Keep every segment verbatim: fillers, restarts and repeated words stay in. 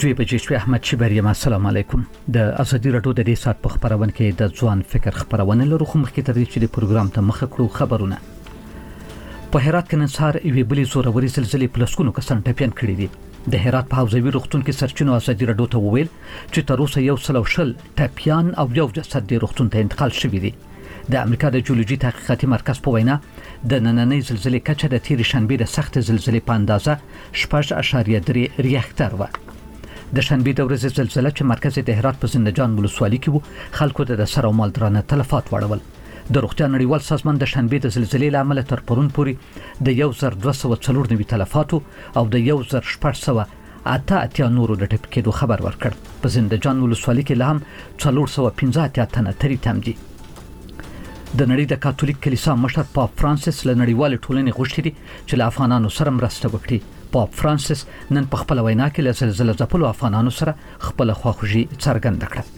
دوی بجې شوې. احمد شبری، السلام علیکم. د ازادي راډیو د دې سات په خبرونه کې د ځوان فکر خبرونه لرو، خو مخکې تر دې چې د پروګرام ته مخه کړو خبرونه. په هرات کې نن سهار یوې بلې زورورې زلزلې په لسګونو کسان ټپیان کړي دي. د هرات په حوزوي روغتون کې سرچینو ازادي راډیو ته وویل چې تر اوسه یو سل او شل ټپیان او یو جسد د روغتون ته انتقال شوی دی. د امریکا د جیولوژي تحقیقاتي مرکز په وینا د نننۍ زلزلې کچه د تیر شنبه د سخت زلزلې په اندازه شپږ اعشاریه درې ریاکټر و. د شنبه د ورځې زلزلې چې مرکز د هرات په زندجان ولسوالۍ کې وو، خلکو د سر او مال درانه تلفات وړول. د روغتیا نړیوال سازمان د شنبه د زلزلې لامل تر پرون پورې د یو زر دوه سوه څلور نوي تلفاتو او د یو زر شپږ سوه اته اتیا نورو د ټپي کېدو خبر ورکړ. په زندجان ولسوالۍ کې لا هم څلور سوه پنځه اتیا تنه تری تم دي. د نړۍ د کاتولیک کلیسا مشر پاپ فرانسیس له نړیوال ټولنې غوښتي دي چې له افغانانو سره مرسته وکړي. پاپ فرانسیس نن په خپل وینا کې له زلزلې ځپلو افغانانو سره خپل خواخوږي څرګنده کړه.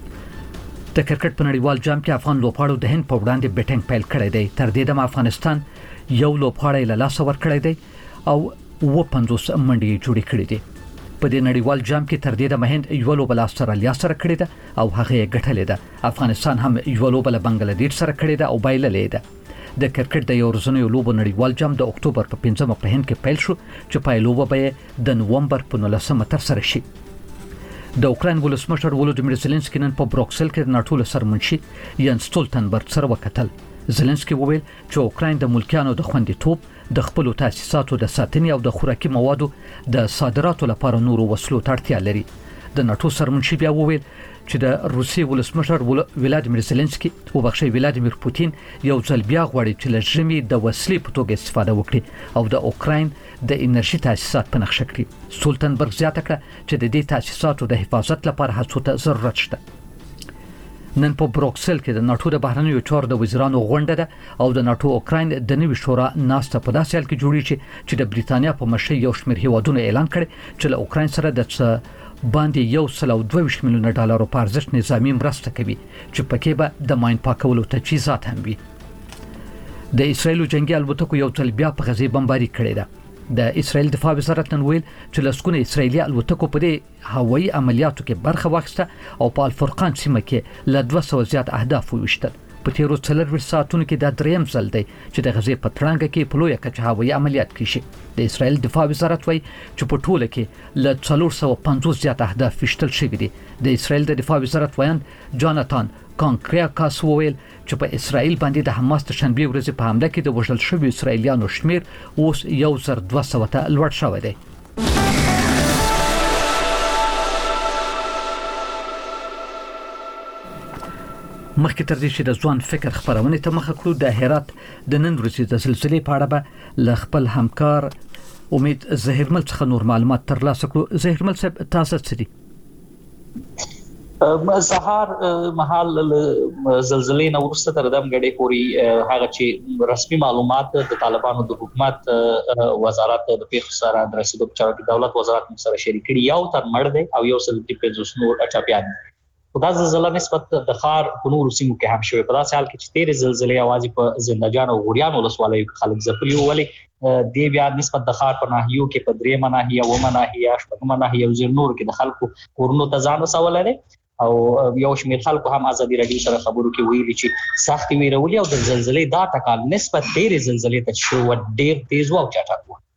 د کرکټ په نړیوال جام کې افغان لوبغاړو د هند په وړاندې بیټینګ پیل کړی دی. تر دې دمه افغانستان یو لوبغاړی له لاسه ورکړی دی او اوه پنځوس منډې جوړې کړې دي. په دې نړیوال جام کې تر دې د مهند یو لوبه استرالیا سره کړې ده او هغه یې ګټلې ده. افغانستان هم یو لوبه له بنگلاديش سره کړې ده او بایللې ده. د کرکټ د یو ورځنیو لوبو نړیوال جام د اکتوبر په پنځمه په هند کې پیل شو چې پای لوبه به د نومبر په نولسمه تر سره شي. د اوکراین ولسمشر ولودیمیر زيلنسکي نن په بروکسل کې د ناتو سرمنشي ینس سټولټنبرګ سره وکتل. زيلنسکي وویل چې اوکراین د ملکیانو د خوندیتوب، د خپل تاسیساتو د ساتنې او د خوراکي موادو د صادراتو لپاره نورو وسلو ته اړتیا لري. د ناتو سرمنشي بیا وویل چې د روسي ولسمشر ولادیمیر زيلنسکي او بخښي ولادیمیر پوتین یو ځل بیا غواړي چې له ژمي د وسلې په توګه استفاده وکړي او د اوکراین د انرژي تاسیسات په نقشه کړي. سټولټنبرګ زیاته کړه چې د دې تاسیساتو د حفاظت لپاره هڅو ته ضرورت شته. نن په بروکسل کې د ناتو د بهرنیو چارو د وزیرانو غونډه ده او د ناتو اوکراین د نوي شورا ناسته په داسې حال کې جوړیږي چې د بریتانیا په مشرۍ یو شمېر هیوادونو اعلان کړي چې له اوکراین سره د باندې یو سل او دوه ویشت میلیونه ډالرو په ارزښت نظامي مرسته کوي چې پکې به د ماین پاکولو تجهیزات هم وي. د اسرایل جنگي الوتکو یو ځل بیا په غزې بمباري کړې ده. د اسرایل دفاع وزارت نن ویل چې لسګونه اسرایلی الوتکو په دې هوایي عملیاتو کې برخه واخیسته او په الفرقان سیمه کې له دوه سوه زیات اهداف وویشتل. په تیرو څلورویشت ساعتونو کې دا دریم ځل دی چې د غزې په تړانګه کې په لویه کچه هوایي عملیات کیږي. د اسرایل دفاع وزارت وایي چې په ټوله کې له څلور سوه پنځوس زیات اهداف ویشتل شوي دي. د اسرایل د دفاع وزارت وایي جاناتان کانکریاکاس وویل چې په اسرایل باندې د حماس د شنبه ورځې په حمله کې د وژل شویو اسرایلیانو شمیر اوس یو زر دوه سوه ته لوړ شوی دی. مخکې تر دې چې د ځوان فکر خبرونه ته مخه کړو، د هرات د نن ورځې د زلزلې په اړه به له خپل همکار امید زهیرمل څخه نور معلومات ترلاسه کړو. زهیرمل صاحب، تاسو څه دي؟ سهار محل زلزلې نه وروسته تر دم غړې پوری هغه چې رسمي معلومات د طالبانو د حکومت وزارت د پیښو سره د رسیدو په چارو کې دولت وزارت سره شریک کړي یو تر مړ دی او یو سل پنځوس نور اچاپیان. دا زلزلہ نسبت د خار په نورو سیمو کې هم شوی. په داسې حال کې چې تیر زلزلې اوازې په زندجان او غوریان ولسوالۍ کې خلک ځپلي وو، ولې دی بیا نسبت د خار په ناحیو کې په درې مناحیه و مناحیه شپږ مناحیه او زیر نور کې د خلکو کورونو ته ځان وسول لري او یو شمېر خلکو هم ازادي راډیو سره خبرو کې ویلي چې سخت ویرولي او د زلزلې دا ټکان نسبت ډېر زلزلې ته شو ډېر تیز او چټک و.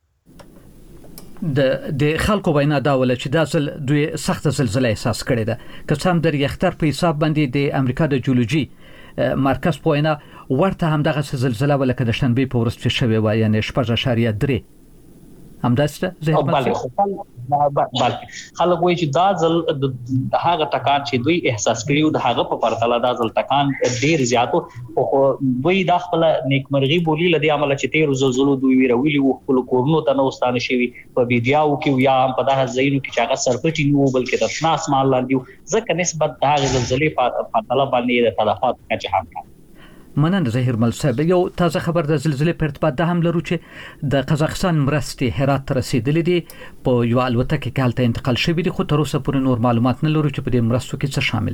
د د خلکو وینا دا ول چې دا ځل دوی سخت زلزلې احساس کړې ده. که څه هم د ریختر په حساب باندې د امریکا د جیولوژي مرکز په وینا ورته هم دغه زلزلہ ولکه د شنبه په ورځ چې شوی و، یعنی شپږ اعشاریه درې همداسته زه بله بله خلک وایي چې دا ځل د هغه ټکان چې دوی احساس کړیو د هغه په پرتله دا ځل ټکان ډیر زیاتو او دوی د خپل نیکمرغي بولی لدی عمل چې تیر زلزلو دوی ویرولی وو خپل کورونو ته نو ستانه شوی په ویډیو کې یا په دغه ځایونو کې چې هغه سرپټی نو بلکې د شناس مال لاندې ځکه نسبت د هغه زلزلې په پرتله باندې د تلفات کچه هم مننه زهیرمل صاحب. یو تازه خبر د زلزلې په ارتباط د هم لرو چې د قزاقستان مرستې هرات ته رسیدلې دي. په یو الوتکه کې حالت انتقال شوی دي، خو تر اوسه پورې نور معلومات نه لرو چې په دې مرستو کې څه شامل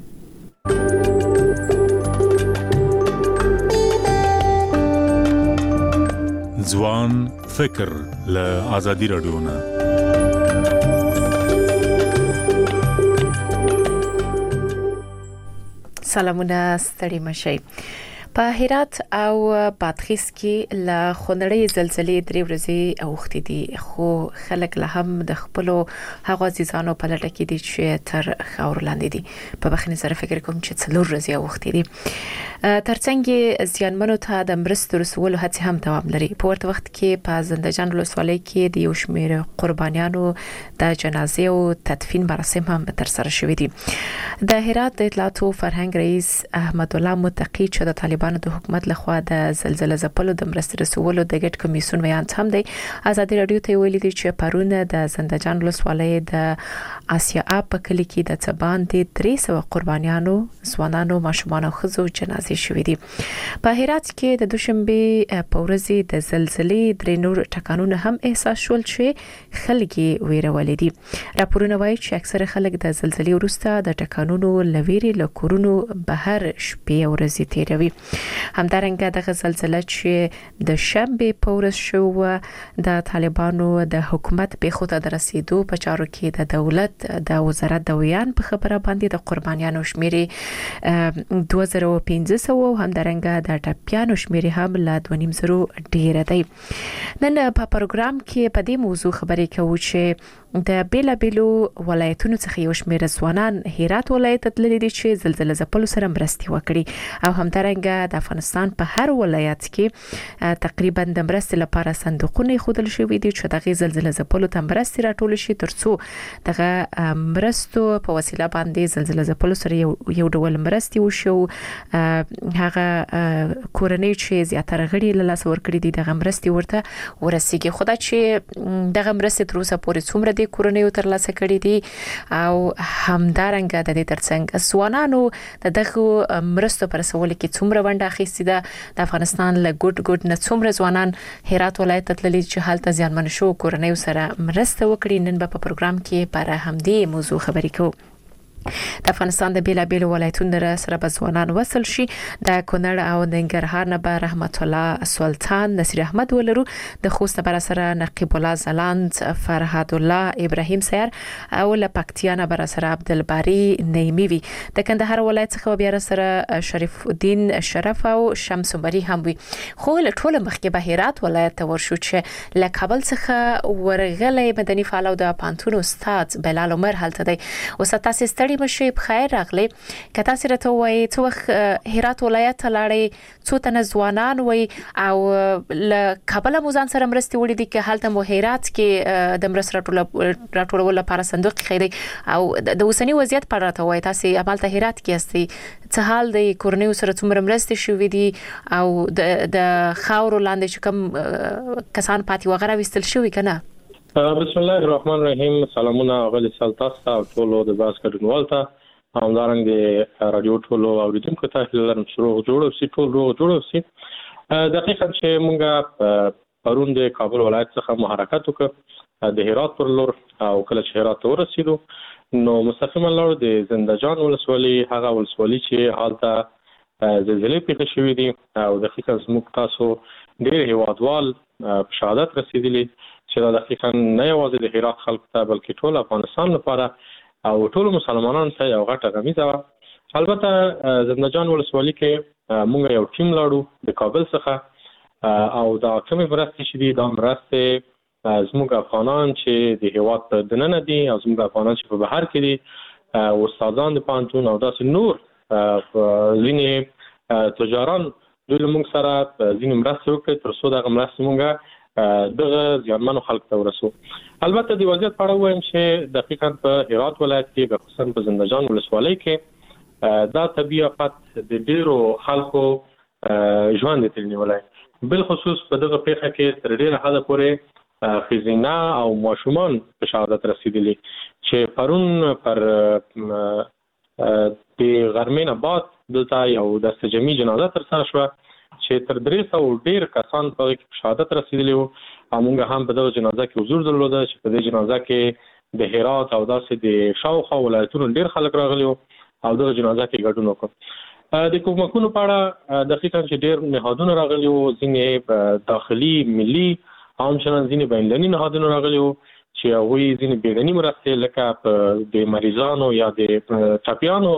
دي. ځوان فکر له ازادي راډیو نه سلامونه ستړي مشي. په هرات او بادغیس کې لا خونړې زلزلې درې ورځې اوختې دي، خو خلک له هم د خپل هغه ځانو په لټه کې دي چې تر خاور لاندې دي. په بخښنې سره فکر کوم چې څلور ورځې اوختې دي. ترڅنګ ځانمنو ته د مرستو رسولو هڅې هم دوام لري. په ورته وخت کې په زنده‌جان ولسوالۍ کې د یو شمېر قربانیانو د جنازې او تدفین مراسم هم تر سره شوې دي. د هرات د اطلاعات او فرهنګ رئیس احمد الله متقی چې د طالبانو د حکومت لخوا د زلزلې ځپلو د مرستې رسولو د ګډ کمیسیون ویان هم دی. ازادي رادیو ته ویلي دي چې پرون د زنده‌جان ولسوالۍ د آسیا اپ په کلی کې د څبان د درې سوه قربانیانو، ځوانانو، ماشومانو او ښځو جنازې شوې دي. په هرات کې د دوشنبه په ورځ د زلزلې درې نور ټکانونه هم احساس شول چې خلک ویرولې دي. راپورونه وایي چې اکثره خلک د زلزلې وروسته د ټکانونو لويري لکورونو بهر شپې او ورځې تیروي. همدارنګه د زلزلې چې د شنبه په ورځ شو د طالبانو د حکومت په خوته د رسیدو په چارو کې د دولت د وزارت د ویان په خبره باندې د قربانیانو شمیرې دوه زره او پنځه سوه او همدارنګه د ټپیانو شمیرې هم له دوه نیم زرو ډیر دی. نن په پروګرام کې په دې موضوع خبرې کوو چې د بیلا بیلو ولایتونو څخه یو شمېر ځوانان هرات ولایت ته تللي دي چې زلزلې ځپلو سره مرستې وکړي او همدارنګه د افغانستان په هر ولایت کې تقریبا د مرستې لپاره صندوقونه ایښودل شوي دي چې دغه زلزلې ځپلو ته مرستې راټول شي ترڅو دغه مرستو په وسیله باندې زلزلې ځپلو سره یو یو ډول مرستې وشو. هغه کورنۍ چې زیاتره غړي له لاس ورکړي دي دغه مرستې ورته ورسیږي. خو دا چې دغه مرستې تر اوسه پورې څومره د کورنۍ تر لاسه کړي دي او همدارنګه د دې ترڅنګ ځوانانو د دغه مرستو پر رسولو کې څومره ونډه اخیستې ده. د افغانستان له ګډ ګډ نه څومره ځوانان هرات ولایت ته تللي چې هلته زیانمن شو کورنۍ سره مرسته وکړي. نن په پروګرام کې پر همدې موضوع خبرې کوو. د افغانستان د بیلا بیل ولایتونو سره به ځوانان وصل شي. د کونړ او ننګرهار نه به رحمت الله سلطان، نصیر احمد ولرو، د خوست بر سره نقیب الله زلاند، فرهاد الله ابراهیم سیر او له پکتیا نه بر سره عبدالباری نیمی وي. د کندهار ولایت څخه بیا سره شریف الدین شرف او شمس عمری هم وي. خو له ټول مخکې به هرات ولایت ته ورشو چې له کابل څخه ورغلې مدني فعال او د پانتون استاد بلال عمر هلته دی. اوس تاسو ستړي مشي بخیر راغلی. که تاسو راته وایي څو وخت هرات ولایت ته لاړې، څو تنه ځوانان وي او له کابل مو ځان سره مرستې وړي دي چې هلته مو هرات کې د مرستې راټولولو لپاره صندوق خېدي او د اوسنی وضعیت په اړه راته وایي. تاسو عملته هرات کې استئ، څه حال دی؟ کورنۍ سره څومره مرستې شوې دي او د د خاورو لاندې چې کوم کسان پاتې وغیرہ وستل شوي کنه؟ بسم الله الرحمن الرحیم. سلامونه غلی سلطات او ټولو د باز کډنوال ته او دارنګ د رادیو ټولو اوریدونکو ته هیله لرم چې روغ جوړ اوسئ، ټول روغ جوړ اوسئ. دقیقاً چې مونږه پرون د کابل ولایت څخه محرکت وکړ د هرات پر لور او کله چې هرات ته ورسېدو نو مستقیما لاړو د زنده‌جان ولسوالۍ، هغه ولسوالۍ چې هلته زلزلې پیښې شوې دي او دقیقاً زموږ تاسو ډېر هیوادوال په شهادت رسېدلي چې دا دقیقاً نه یوازې د هرات خلک ته بلکې ټول افغانستان لپاره او ټول مسلمانانو ته یو غټه غمیزه وه. البته زنده‌جان ولسوالۍ کې موږ یو ټیم لاړو د کابل څخه او دا کومې مرستې چې دي دا مرستې زموږ افغانان چې د هیواد په دننه دي او زموږ افغانان چې په بهر کې دي، استادان د پوهنتون او داسې نور ځینې تجاران دوی له موږ سره ځینې مرستې وکړې تر څو دغه مرستې موږ دغه ځانمنو خلک ته ورسو. البته د وضعیت په اړه وایم چې دقیقاً په هرات ولایت کې خصوصا په زنده‌جان ولسوالۍ کې دا طبیعي افت د ډیرو خلکو ژوند ته نیولای، بل خصوص په دغه پیښه کې تر ډیره حده پورې ښځینه او ماشومان په شهادت رسیدلي چې پرون پر د غرمې نه بعد دلته یو دسته جمعي جنازه ترسره شوه چې تر درې سوه ډیر کسان په شهادت رسیدلي وو او موږ هم په دغه جنازه کې حضور درلوده چې په دې جنازه کې د هرات او داسې د شاوخوا ولایتونو ډیر خلک راغلي وو او دغه جنازه کې ګډون وکړ. د کومکونو په اړه دقیقاً چې ډیر نهادونه راغلي وو، ځینې داخلي ملي هم چنان ځینې بین‌المللي نهادونه راغلي وو چې هغوی ځینې بیړني مرستې لکه د مریضانو یا د ټپیانو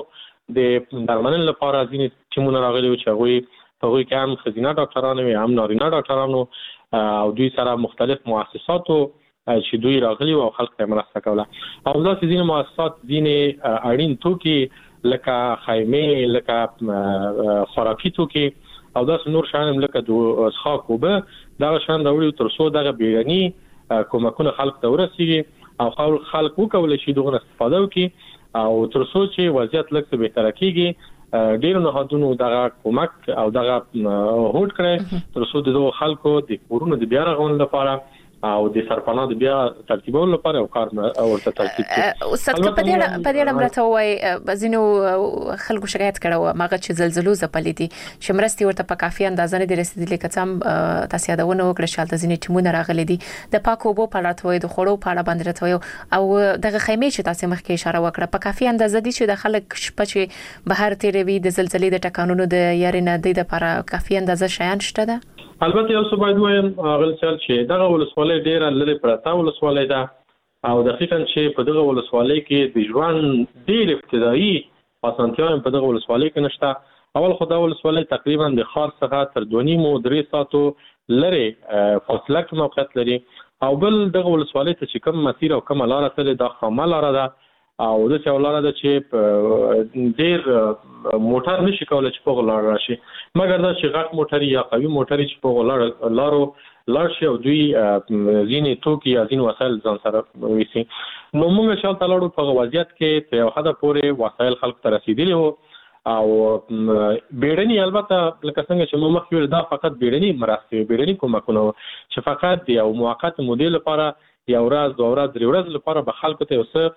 د درملنې لپاره ځینې ټیمونه راغلي چې هغه په هغه کې هم خزینه ډاکټرانو وي هم نارینه ډاکټرانو او دوی سره مختلف مؤسساتو چې دوی راغلي او خلک ته مرسته کوله او دا ځینې مؤسسات ځینې اړین توکي لکه خیمه لکه خوراکي توکي او دا نور شان لکه د اسخاق وبه دا شان راوړي تر څو دغه بیرني کومکونه خلک ته ورسیږي او خلک وکول شي دغه استفاده وکړي او تر څو چې وضعیت لکه به تر کېږي ډیر نه هدونو دغه کومک او دغه هوټ کړي تر څو د خلکو د کورونو د بیا رغون لپاره او د سرپناه د بیا ترتیبولو لپاره او کار ورته ترتیب کړي او څنګه په دې په دې امرته وای بزینو خلکو شکایت کړو ماغه چې زلزلو زپلې دي چې مرستي ورته په کافي اندازه نه رسیدلې کڅم تاسو یادونه وکړه چې ځینې ټیمونه راغلي دي د پاکو بو په اړه وای د خړو په اړه باندې راته او دغه خیمه چې تاسو مخکې اشاره وکړه په کافي اندازه دي چې د خلک شپه چې بهر تیروي د زلزلې د ټکانونو د یاري نه د لپاره کافي اندازه شیان شته ده البته یو څه باید وایم غل چل چې دغه ولسوالۍ ډیره لري پرتا ولسوالۍ ده او دقیقاً چې په دغه ولسوالۍ کې د ژوند ډیر ابتدایي اسانتیاوې په دغه ولسوالۍ کې نشته اول خو دا ولسوالۍ تقریبا د خار څخه تر دوه نیم درې ساعتو لري فاصله کې موقعیت لري او بل دغه ولسوالۍ ته چې کوم مسیر او کوم لار تل د خامه لار ده او د څه ولاره ده چې ډیر موټر نشي کولای چې په لار راشي مګر دا چې غټ موټر یا قوي موټر چې په لار لارو لار شي او دوی ځینې توکي یا ځینې وسایل ځان سره وېسي نو موږ شال تلاړو په وضعیت کې په حدا پورې وسایل خلک ته رسیدلي وو او بیړني البته لکه څنګه چې موږ مخکې دا فقط بیړني مرستې بیړني کومکونه چې فقط یو موقت مودې لپاره یا ورځ دوه ورځ درې ورځې لپاره به خلکو ته وسه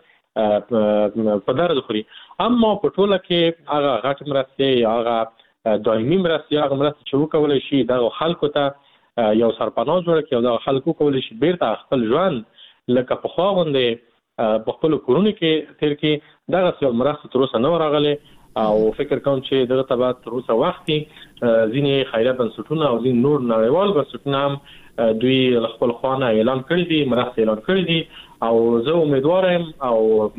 په درد خوري اما په ټوله کې هغه غټ مرستې هغه دایمي مرستې هغه مرستې چې وکولای شي د خلکو ته یو سرپناه جوړ کړي او د خلکو کولای شي بیرته خپل ژوند لکه په خوا غونډه په خپل کورونه کې تیر کې دغه څه مرستې تر اوسه نه راغلي او فکر کوم چې دغه تبع تر اوسه وخت ځینې خیرات بنسټونه او ځینې نور نړیوال بنسټونه هم دوی خپل خوانه اعلان کړی دي مرستې اعلان کړی دي او زه امیدوار یم او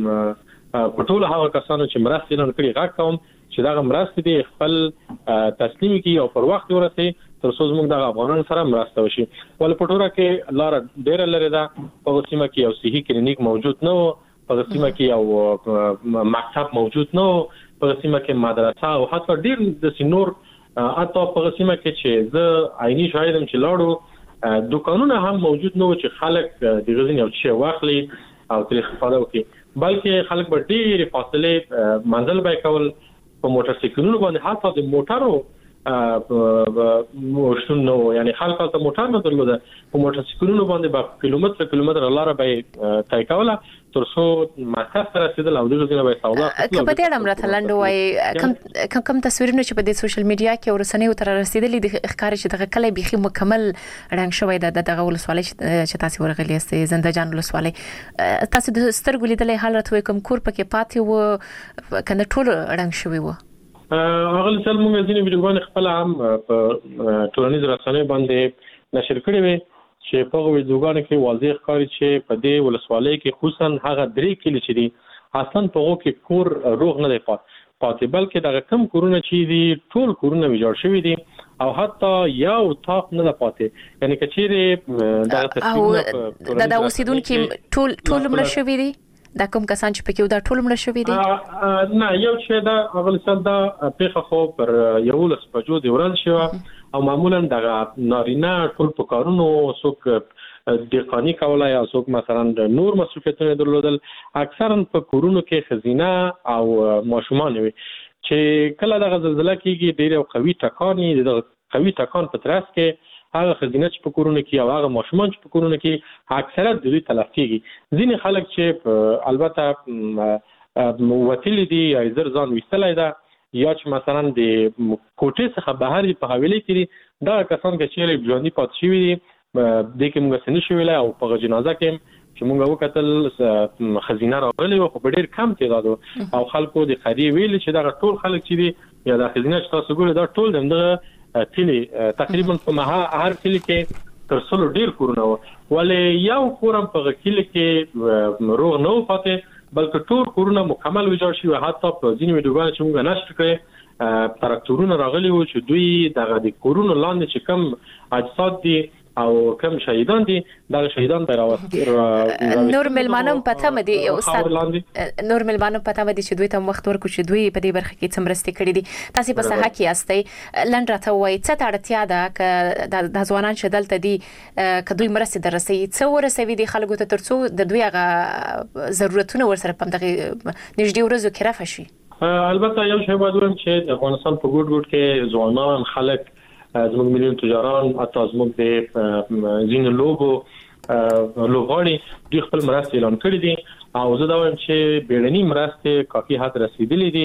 په ټول هغه کسانو چې مرستې اعلان کړي غږ کوم چې دا مرستې دي خپل تسلیم کړي او پر وخت ورسي تر څو موږ د افغانانو سره مرسته وشي ول په ټوله کې لار ډیر لري دا په سیمه کې یو صحي کلینیک موجود نه و په سیمه کې یو مکتب موجود نه و په سیمه کې مدرسه او حتی ډیر د سینور اته په سیمه کې چې زه عیني شاهدم چې لاړو دوکانونه هم موجود نه و چې خلک د غزين یو شی واخلي او تل استفاده وکړي بلکې خلک به ډیر فاصله منزل به کول په موټر سایکلونو باندې حتی د موټرو موشتون نو یعنی خلک ته موټر نه درلوده په موټر سایکلونو باندې به کیلومتر کیلومتر لار به طی کوله تر څو مرکز ته رسیدل او دغه ځینې به سودا کله دې امر ته لاندې وای کم کم تصویرونه چې په د سوشل میډیا کې ورسنۍ تر رسیدلې د ښکار چې دغه کله بيخي مکمل رنګ شوی د دغه ولسوالۍ چې تاسو ورغلی استي زنده جان ولسوالۍ تاسو د سترګو لیدلې حالت وای کوم کور پکې پاتې و کنه ټول رنګ شوی و هغه لسل موږ ځینې ویډیوګان خپل هم په ټولنیز رسنۍ باندې نشر کړي وي چې په ویډیوګانو کې واضح ښکاري چې په دې ولسوالۍ کې خصوصا هغه درې کلی چې دي اصلا په هغه کې کور روغ نه دی پاتې بلکې دغه کم کورونه چې دي ټول کورونه ویجاړ شوي دي او حتی یو طاق نه پاتې یعنی کچېره دغه تصویر د اوسیدونکو ټول ټول مړ شوي دي دا کوم کسان چې پکې دا ټول مړ شوي دي نه یو چې دا اولسل دا پیخه خو پر یو لس بجو دی ورل شو او معمولا دغه نارینه ټول په کارونو څوک دقانی کولای او څوک مثلا نور مصرفیتونه درلودل اکثرا په کورونو کې خزینه او ماشومان وي چې کله دغه زلزلہ کېږي ډېر قوي ټکانی د قوي ټکان په ترڅ کې هغه خزینه چې په کورونو کې او هغه ماشومان چې په کورونو کې اکثره د دوی تلف کېږي ځینې خلک چې البته وتلی دي یا زر ځان وستلای دا یا چې مثلا د کوټې څخه بهر په حواله کې دا کسان چې ژوندۍ پات شوي دي د کوم غسنې شویل او په جنازه کې چې موږ وکتل خزینه راغلي او په ډېر کم تعداد او خلکو د خري ویل چې دا ټول خلک چې دي یا د خزینه چې تاسو ګورئ دا ټول دغه کلی تقریبا په مها هر کلی کې تر څلور ډیر کورونه ولې یو کورم په کلی کې روغ نه پاتې بلکې ټول کورونه مکمل ویجاړ شي. حتی په ځینې ویډیوګانو چې موږ نشر کړې تراکتورونه راغلي وو چې دوی دغه د کورونو لاندې چې کم اجساد دي او کم شهیدان دي دا شهیدان تر اوسه نور ملمانم پته مدي استاد نور ملمانم پته مدي چې دوی ته وخت ورکو چې دوی په دې برخه کې څمرستي کړې دي. تاسو په صحه کې استئ لنډ راته وایي څه اړتیا ده ک د ځوانان شدلته دي ک دوی مرسته درسي څو ورسوي دي خلکو ته ترڅو د دوی هغه ضرورتونه ورسره په دغه نږدې ورځو کې رافه شي. البته یو شی باید ووایم چې د افغانستان په ګوټ ګوټ کې ځوانان خلک زموږ مليون تجاران اته زموږ د زین لوګو لوغړی د خپل مرسته اعلان کړی دي او زه دا وایم چې بیړنی مرسته کافي حد رسیدلې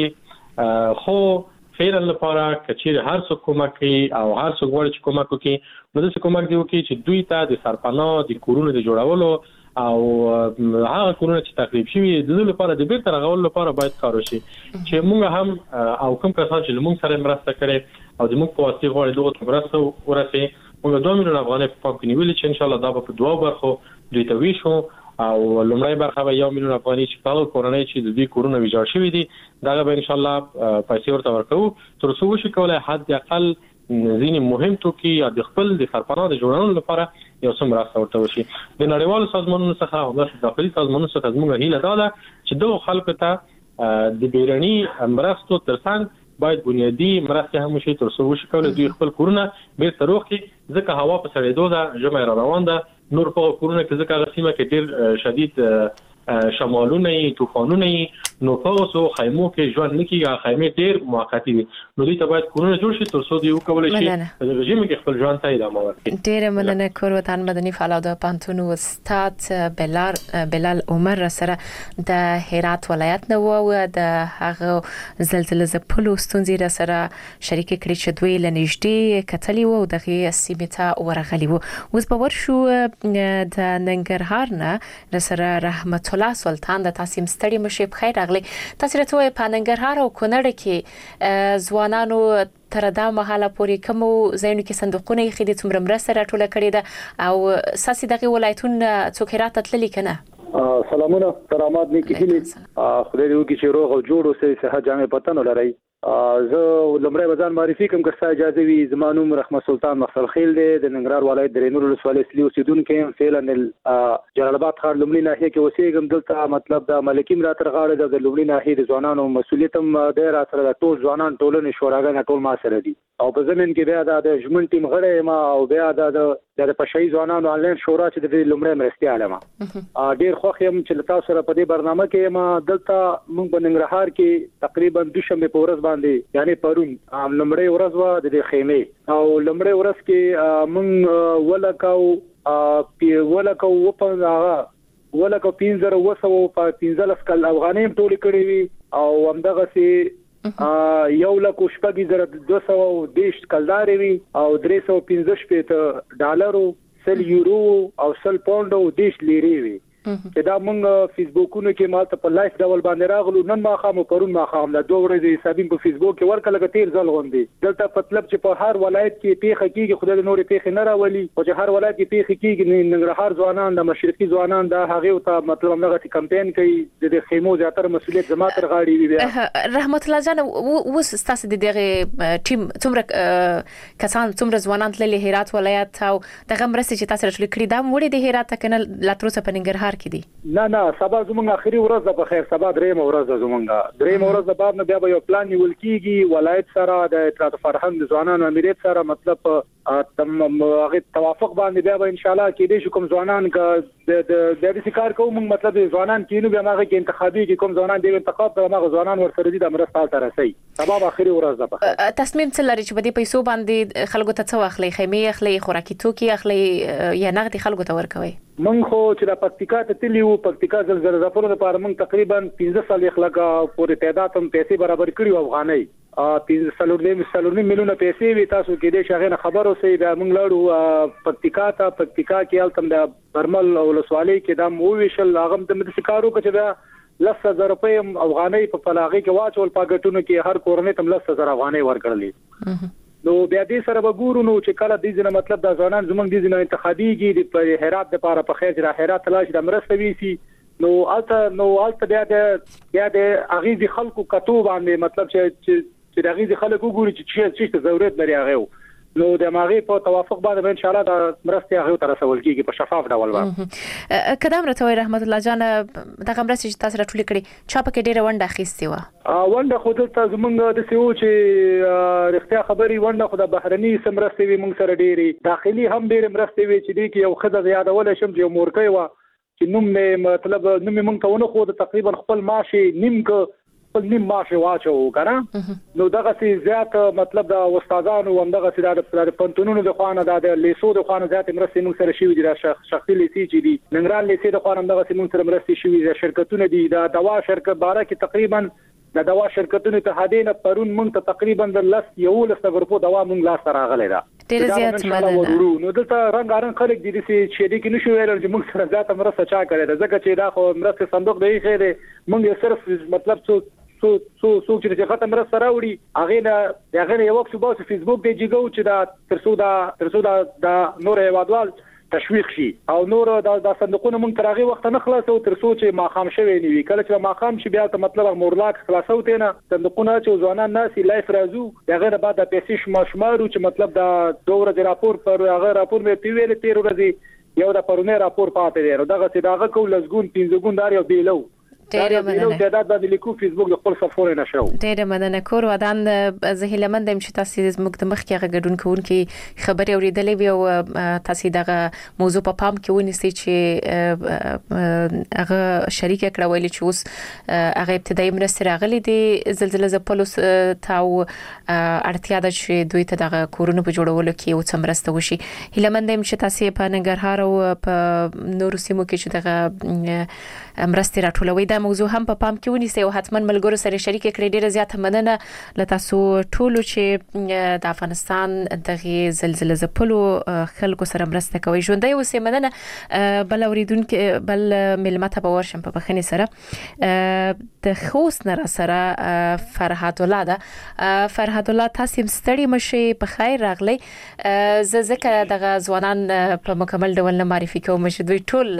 دي خو فعلا لپاره کچیر هر څوک کومک کوي او هر څوک غواړي چې کومک وکړي نو د څه کومک دی وکړي چې دوی ته د سرپناه د کورونو د جوړولو او هغه کورونه چې تخریب شوي د دې لپاره د بیرته رغول لپاره باید کار وشي چې موږ هم او کوم کسان چې موږ سره مرسته کړي او د موږ په واسطه غواړي دغه مرسته ورسي موږ دوه میلیون افغانۍ په پام کې نیولې چې ان شاء الله دا په دوه برخو دوی ته ویشو او لومړی برخه به یو میلیون افغانۍ چې په کورنۍ چې د دې کورونه ویجاړ شوي دي دا به ان شاء الله پیسې ورته ورکوو تر څو وشي کولای حد اقل ځینې مهم توکي یا د خپل د سرپناه د جوړولو لپاره یو څه مرسته ورته وشي. د نړیوالو سازمانونو څخه او د داخلي سازمانونو څخه زموږ هیله ده چې دغه خلکو ته د بیرني مرستو ترڅنګ باید بنیادی مرسته هم شي تر څو وشي کولای دوی خپل کورونه بیرته روغ کړي ځکه هوا په سړېدو ده ژمی را روان ده نور په کورونه کې ځکه غسیمه کې ډیر شدید شمالونه طوفانونه نو په اوسو خیمو کې ژوند نکي یا خیمه ډیر موقتی دي نو دوی ته باید کورونه جوړ شي تر څو دوی وکولای شي د رژیم کې خپل ژوند ته ادامه ورکړي. ډیر مننه کوروتان مدني فعال د پانتون استاد بلال بلال عمر سره د هرات ولایت نو او د هغه زلزلې زپلو ستونزې سره شریک کړي چې دوی لنیشتي کتلی وو دغه سیمه ورغلی وو. اوس په ورشو د ننګرهار نه سره رحمت الله سلطان د تاسیم ستړي مشه بخیر راغلی. تاسو راته په ننګرهار او کونړ کې ځوانانو تر دا مهاله پورې کوم زینو کې صندوقونه یې خېدي څومره مرسته راټوله کړې ده او ساسي دغه ولایتونه څوک هرات تللی کنه. سلامونه کرامات نیکی هیلي خدای دې وکړي چې روغ او جوړ اوسئ صحه جامع پتن ولرئ. زه لمړی وزن معرفي کوم که ستاسو اجازه وي زما نوم رحمت سلطان مخسل خیل دی د ننګرهار ولایت د رینور ولسوالۍ اصلي اوسیدونکی یم. فعلا جلال آباد ښار لومړی ناحیه کې اوسېږم دلته مطلب د ملکیم را تر غاړه د لومړی ناحیې د ځوانانو مسؤلیت هم دی را سره د ټول ځوانان ټولنې شوراګانې ټول ما سره دي او په زمين کې بیا د ژمن ټیم غړی ما او بیا د د پښای ځوانانو آنلاین شورا چې د لومړی مرستي عالمه ډیر خوښ یم چې تاسو سره په دې برنامه کې ما دلته موږ په ننګرهار کې تقریبا دوشنبه په ورځ باندې یعنی پرون لومړی ورځ و د خیمه او لومړی ورځ کې موږ ولکاو پی ولکاو په هغه ولکاو پنځه وسو په پنځه کال افغانۍ ټول کړی وي او همدغه سي یو لک شپږ زره دوه سوه دیش کلداري وي او درې سوه پنځه شپږ ډالرو سل یورو او سل پاونډ او دیش لیري وي چې دا موږ فیسبوکونو کې ماته په لایف ډول باندې راغلو نن ما خامو پرون ما خام دا دوه ورځې حسابین په فیسبوک کې ورکه لګ تیر ځل غوندي دلته مطلب چې په هر ولایت کې پیخه کیږي خدای د نورې پیخه نه راولي او چې هر ولایت کې پیخه کیږي ننګرهار ځوانان د مشرقي ځوانان دا هغه ته مطلب هغه کمپاین کوي د خیمو زیاتره مسولیت زما تر غاړي وي بیا رحمت الله جان وس تاسو د دغه ټیم څومره کسان څومره ځوانان تللي هرات ولایت او دغه مرسته چې تاسو رسول کړی دا موږ د هرات کنه لاتروسه په ننګرهار نه نه سبا زمونږ اخري ورځ ده په خیر سبا درېم ورځ ده زمونږ درېم ورځ ده بعد نه بیا به یو پلان نیول کیږي ولایت سره د اطلاعات فرهنګ ځوانانو امیریت سره مطلب تم هغه توافق باندې بیا به ان شاء الله کې دې شو کوم ځوانان ک د د دې کار کوم مطلب ځوانان کینو بیا ماغه کې انتخابي کې کوم ځوانان دی انتخاب ته ماغه ځوانان ورسره دي د مرسته تر رسي سبا اخري ورځ ده په خیر تصمیم څه لري چې بده پیسو باندې خلکو ته څه واخلي خیمه اخلي خوراکي توکي اخلي یا نغدي خلکو ته ورکوي. من خو چې د پکتیکا ته تللی وو پکتیکا زلزلې زپلو لپاره من تقریبا پنځه سال اخلاقه پورې تعداد هم پیسې برابر کړی او افغانۍ پنځه سلور سلور میلیونه پیسې وي تاسو کې دې شغه خبر اوسئ بیا موږ لاړو پکتیکا ته پکتیکا کې التم د برمل او ولسوالۍ کې د مو ویشل هغه د مدسکارو کې بیا لس هزار روپۍ افغانۍ په پلاغي کې واچول پاګټونو کې هر کورنۍ تم لس هزار افغانۍ ورکړلې نو بیا دې سره وګورو نو چې کله دې ځنه مطلب د ځوانان زمونږ دې ځنه انتخابيږي د هرات لپاره په خیر را هرات تلاش د مرسته ویسي نو البته نو البته بیا د بیا د اغیزي خلکو کتو باندې مطلب چې چې د اغیزي خلکو ګوري چې چې ضرورت لري هغه نو د ماغي په توافق باندې ان شاء الله د مرستې هغه تر رسول کیږي په شفاف ډول باندې. کدام راتوي رحمت الله جان د مرستې چې تاسو راټول کړي چا په کې ډیره ونده اخیستې و ونده خو د زمونږ د سیو چې رښتیا خبري ونده خو د بهرني سمرستې وي مونږ سره ډيري داخلي هم ډېر مرستې وي چې دی کې یو خزه زیاده ولا شم چې مورکې و چې نوم مطلب نوم مونږ ته ونه خو تقریبا خپل معاش نیم ک خپل نیم معاش واچو کنه نو دغه سي زیات مطلب د استادانو وندغه سي د پنتونونو د خوانه د لیسو د خوانه زیات مرستې موږ سره شوي دي د شخصي لیسي چې دي ننګرهار لیسي د خوانه دغه سي موږ سره مرستې شوي دي شرکتونه دي د دوا شرکت باره کې تقریبا د دوا شرکتونو ته هدینه پرون موږ ته تقریبا د لس یو لس غرفو دوا موږ لا سره غلې ده ډېر زیات مننه نو دلته رنگ رنگ خلک دي چې دې کې نشو ویل چې موږ سره زیات مرسته چا کړې ده ځکه چې دا خو مرسته صندوق دی خېره موږ صرف مطلب څو سو سو سو چې ختم را سره وړي هغه نه هغه یو وخت په فیسبوک دی جګو چې دا ترسو دا ترسو دا د نور هوادوال تشویق شي او نور د صندوقونو مونږ ترغه وخت نه خلاصو ترسو چې ماخام شوي نیوي کله چې ماخام شي بیا ته مطلب مورلاک خلاصو ته نه صندوقونه چې ځوانان ناس لایف رازو دغه بعد د پیسې شمارو چې مطلب دا دوره د راپور پر هغه راپور مې پیویل تیر ورځي یو د پرونه راپور پاتې دی دغه چې داغه کول لزګون پینځګون دار یو بیلو ډېر مننه تعداد باندې لیکو فیسبوک د خپل صفونه نشو ډېر مننه کور ودان زهیلمند هم چې تاسو زموږ د مخ کې غډون کوونکې خبري اوریدلې وي او تاسو دغه موضوع په پام کې ونیسئ چې هغه شریک کړه ویل چې اوس هغه ابتدایي مرسته راغلي دي زلزلې زپلوس تاو اړتیا ده چې دوی ته دغه کورونو په جوړولو کې او څمرسته وشي هیلمند هم چې تاسو په ننګرهار او په نورو سیمو کې چې دغه مرسته راټولوي دا موضوع هم په پام کې ونیسئ او حتما ملګرو سره شریک کړئ ډیره زیاته مننه ل تاسو ټولو چې د افغانستان دغه زلزلې زپلو خلکو سره مرسته کوي ژوندۍ اوسئ مننه بل اوریدونکو بل ملمت به ورشم په بخنی سره د خوست نه سره فرهاد الله ده فرهاد الله تاسو ستړي مشي په خیر راغلی ز ذکر دغه ځوانان په مکمل ډول نه معرفي کوم چې دوی ټول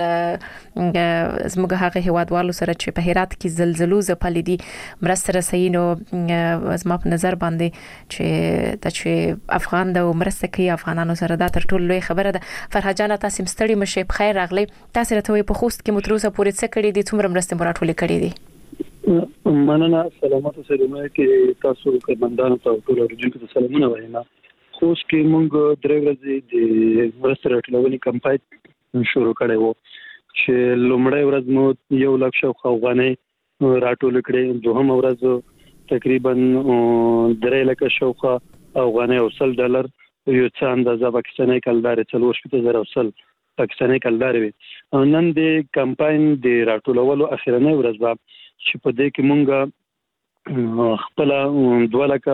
زموږ هغه هوادوالو سره چې په هرات کې زلزلو زپلې دي مرسته رسېږي نو زما په نظر باندې چې د چې افغان د مرسته کوي افغانانو سره دا تر ټولو لوی خبره ده فرهاد جان تاسو ستړي مشه په خیر راغلی تاسو راته په خوست کې متروسه پورې څه کړی دي څومره مرسته مراتولې کړې دي مننه سلامات سلامونه کې تاسو کمندانو ته ټول ورجو ته سلامونه وایم خوست کې موږ درې ورځې د مرسته راټولونې کمپاین شروع کړې وو چې لومړی ورځ مو یو لک شو افغانۍ راټول کړې دوهم ورځ تقریبا درې لک شو افغانۍ او سل ډالر یو څه اندازه پاکستاني کلدار څلور شپږ زره سل پاکستاني کلدار وي نن د کمپاین د راټولولو اخیرنۍ ورځ به چې په دې کې مونږ خپل دوه لک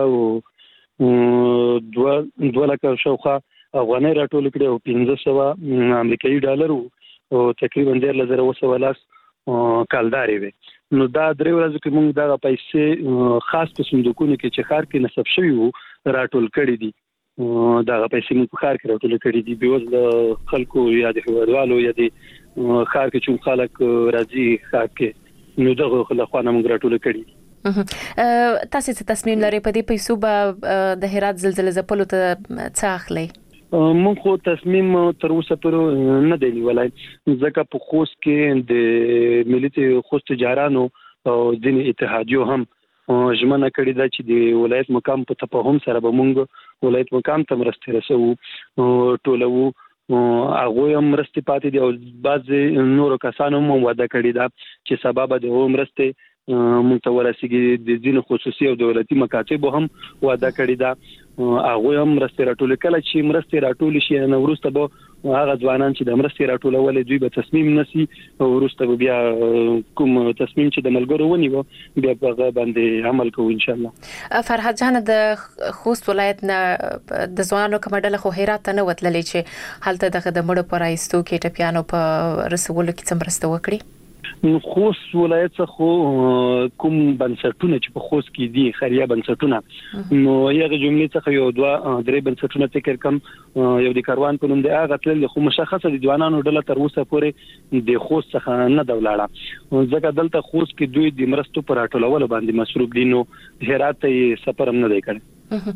او دوه لک شوخه افغانۍ راټول کړې او پنځه سوه امریکایي ډالر او تقریبا ډېر لزر وسو لاس کالداري وي نو دا درې ورځې کې موږ دا پیسې خاص په صندوقونو کې چې خار کې نصب شوی وو راټول کړی دي دا پیسې موږ په خار کې راټول کړی دي به وز خلکو یا د هوادوالو یا د خار کې چې خلک راځي خار کې نو دغه خلکونه موږ راټول کړی دي تاسو څه تصمیم لرئ په دې پیسو به د هرات زلزلې زپلو ته څه اخلي مونږ خو تصمیم تر اوسه پورې نه دی نیولای ځکه په خوست کې د ملي خوست جارانو او د اتحادیو هم ژمنه کړې ده چې د ولایت مقام په تفاهم سره به مونږ ولایت مقام ته مرسته رسو ټولو هغه هم مرسته پاتې دي او بعض نورو کسانو هم وعده کړې ده چې سبب د مرسته مونږ ته ورسیږي د دین خصوصي او دولتي مکاتب هم وعده کړی دا هغه هم مرسته راټول کله چې مرسته راټول شي نو ورسته به هغه ځوانان چې د مرسته راټولول دوی به تصمیم نسی او ورسته بیا کوم تصمیم چې د ملګرو ونی وو بیا په باندې عمل کوو ان شاء الله فرهاد جان د خوست ولایت نه د ځوانانو کومډله خو هرات ته نه وتللی چې حالت دغه د مړو پر ایستو کې ټپیانو په رسولو کې څه مرسته وکړي نو خوست ولایت څخه کوم بنسټونه چې په خوست کې دي خیریه بنسټونه نو یغه جملې څخه یو دوه درې بنسټونه ذکر کوم یو د کاروان په نوم دی هغه تل خو مشخصه دي ځوانانو ډله تر اوسه پورې د خوست څخه نه دولاړه ځکه دلته خوست کې دوی د مرستو پر اټولولو باندې مصروف دي نو هرات ته سفر هم نه دی کړی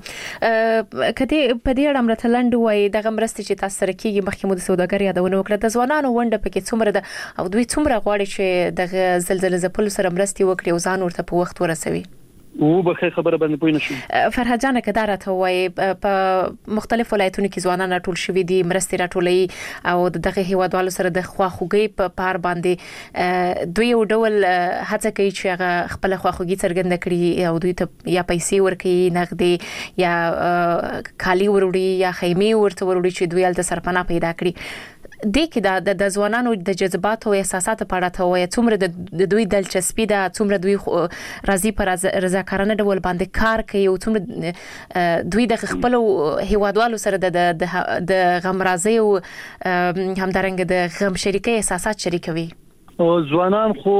کدی په دې اړه مرتلند وای د غمرستي چې تاسو سره کېږي مخکې مو د سوداګر یادونه وکړه د ځوانانو ونده پکې څومره ده او دوی څومره غواړي چې د زلزلې ځپلو سره مرستي وکړي او ځان ورته په وخت ورسوي او به خبره باندې پوه نشم فرهاد جان کدار ته وای په مختلف ولایتونو کې ځوانان ټول شوي دي مرستي راټولي او دغه هیوادوالو سره د خواخوږي په پار باندې دوی یو ډول هڅه کوي چې هغه خپل خواخوږي څرګنده کړي او دوی ته یا پیسې ورکړي نغدي یا کالي وروړي یا خیمه ورته وروړي چې دوی ال سرپناه پیدا کړي د کې د د ځوانانو د جذبات او احساسات په اړه ته وای څومره د دوی دلچسپي ده څومره دوی راضي پر رضاکارانه ډول باندې کار کوي او څومره دوی د خپل هیوادوالو سره د د غم راضي او همدارنګه د غم شریکي احساسات شریکوي ځوانان خو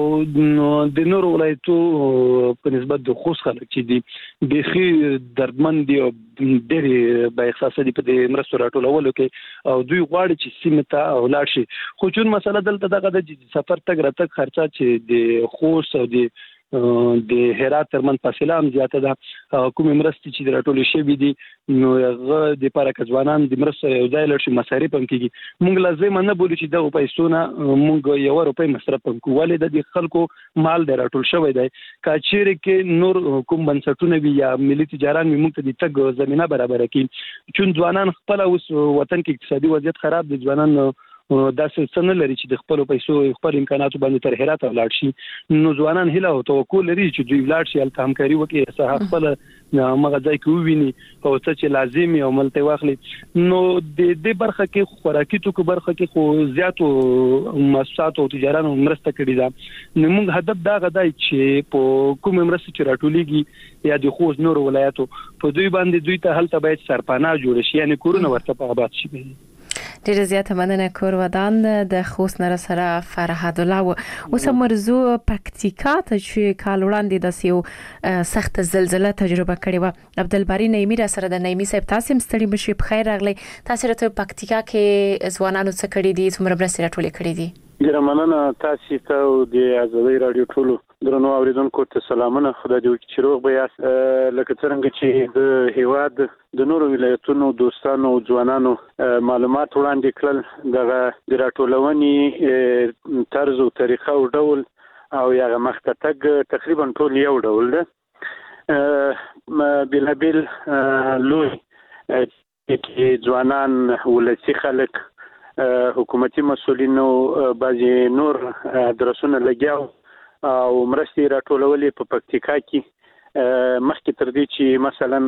د نور ولایتو په نسبت د خوست خلک چې دي بيخي دردمند دي او ډېر با احساس دي په دې مرستو راټولولو کې او دوی غواړي چې سیمه ته ولاړ شي خو چون مسله دلته دغه د سفر تګ راتګ خرچه چې د خوست او د د هرات ترمن فاصله هم زیاته ده کوم مرستي چې راټول شي دي نو هغه د پاره ځوانان د مرستو یو ځای لري مصارف هم کیږي موږ لازم نه بولو چې د پیسونه موږ یو روپۍ مصرف کوو ولې د خلکو مال د راټول شوی دی کاچېره کې نور کوم بنسټونه وي یا ملي تجاران موږ ته د تګ زمينه برابر کړي چون ځوانان خپل اوس وطن کې اقتصادي وضعیت خراب دي ځوانان دا څه نه لري چې د خپل پیسو خپل امکاناتو باندې تر هرات ولاړ شي نو ځوانان هله او توقع لري چې دوی ولاړ شي الته همکاري وکړي صح خپل مغه ځای کې وویني او څه چې لازم یو ملته واخلي نو د دې برخه کې خوراکي توکو برخه کې خو زیاتو مؤسسات او تجارانو مرسته کړې ده نو موږ هدف دا غدای چې په کوم مرسته چې راټولېږي یا د خوست نور ولایتو په دوی باندې دوی ته هلته باید سرپناه جوړ شي یعنی کورونه ورته په آباد شي ډیره زیاته مننه کور ودان د خوست نر سره فرهاد الله اوس مرزو پکتیکا ته چې کال وړاندې د سیو سخت زلزلہ تجربه کړې و عبدالباری نعیمی را سره د نعیمی صاحب تاسو مستړي بشي په خیر راغلی تاسو راته پکتیکا کې ځوانانو څخه کړې دي څومره برسره ټولې کړې دي ډیره مننه تاسو ته د ازادي رادیو ټولو درنو اوریدونکو ته سلامونه خدای دې وکړي چې روغ به یاست لکه څنګه چې د هیواد د نورو ولایتونو دوستانو او ځوانانو معلومات وړاندې کړل دغه د راټولونې طرز او طریقه او ډول او یغه مختتګ تقریبا ټول یو ډول ده بلابل لوی چې ځوانان ولسی خلک حکومتي مسولینو بعضی نور درسونه لګیاو او مرستي راټولولې په پکتیکا کې مخکې تر دې چې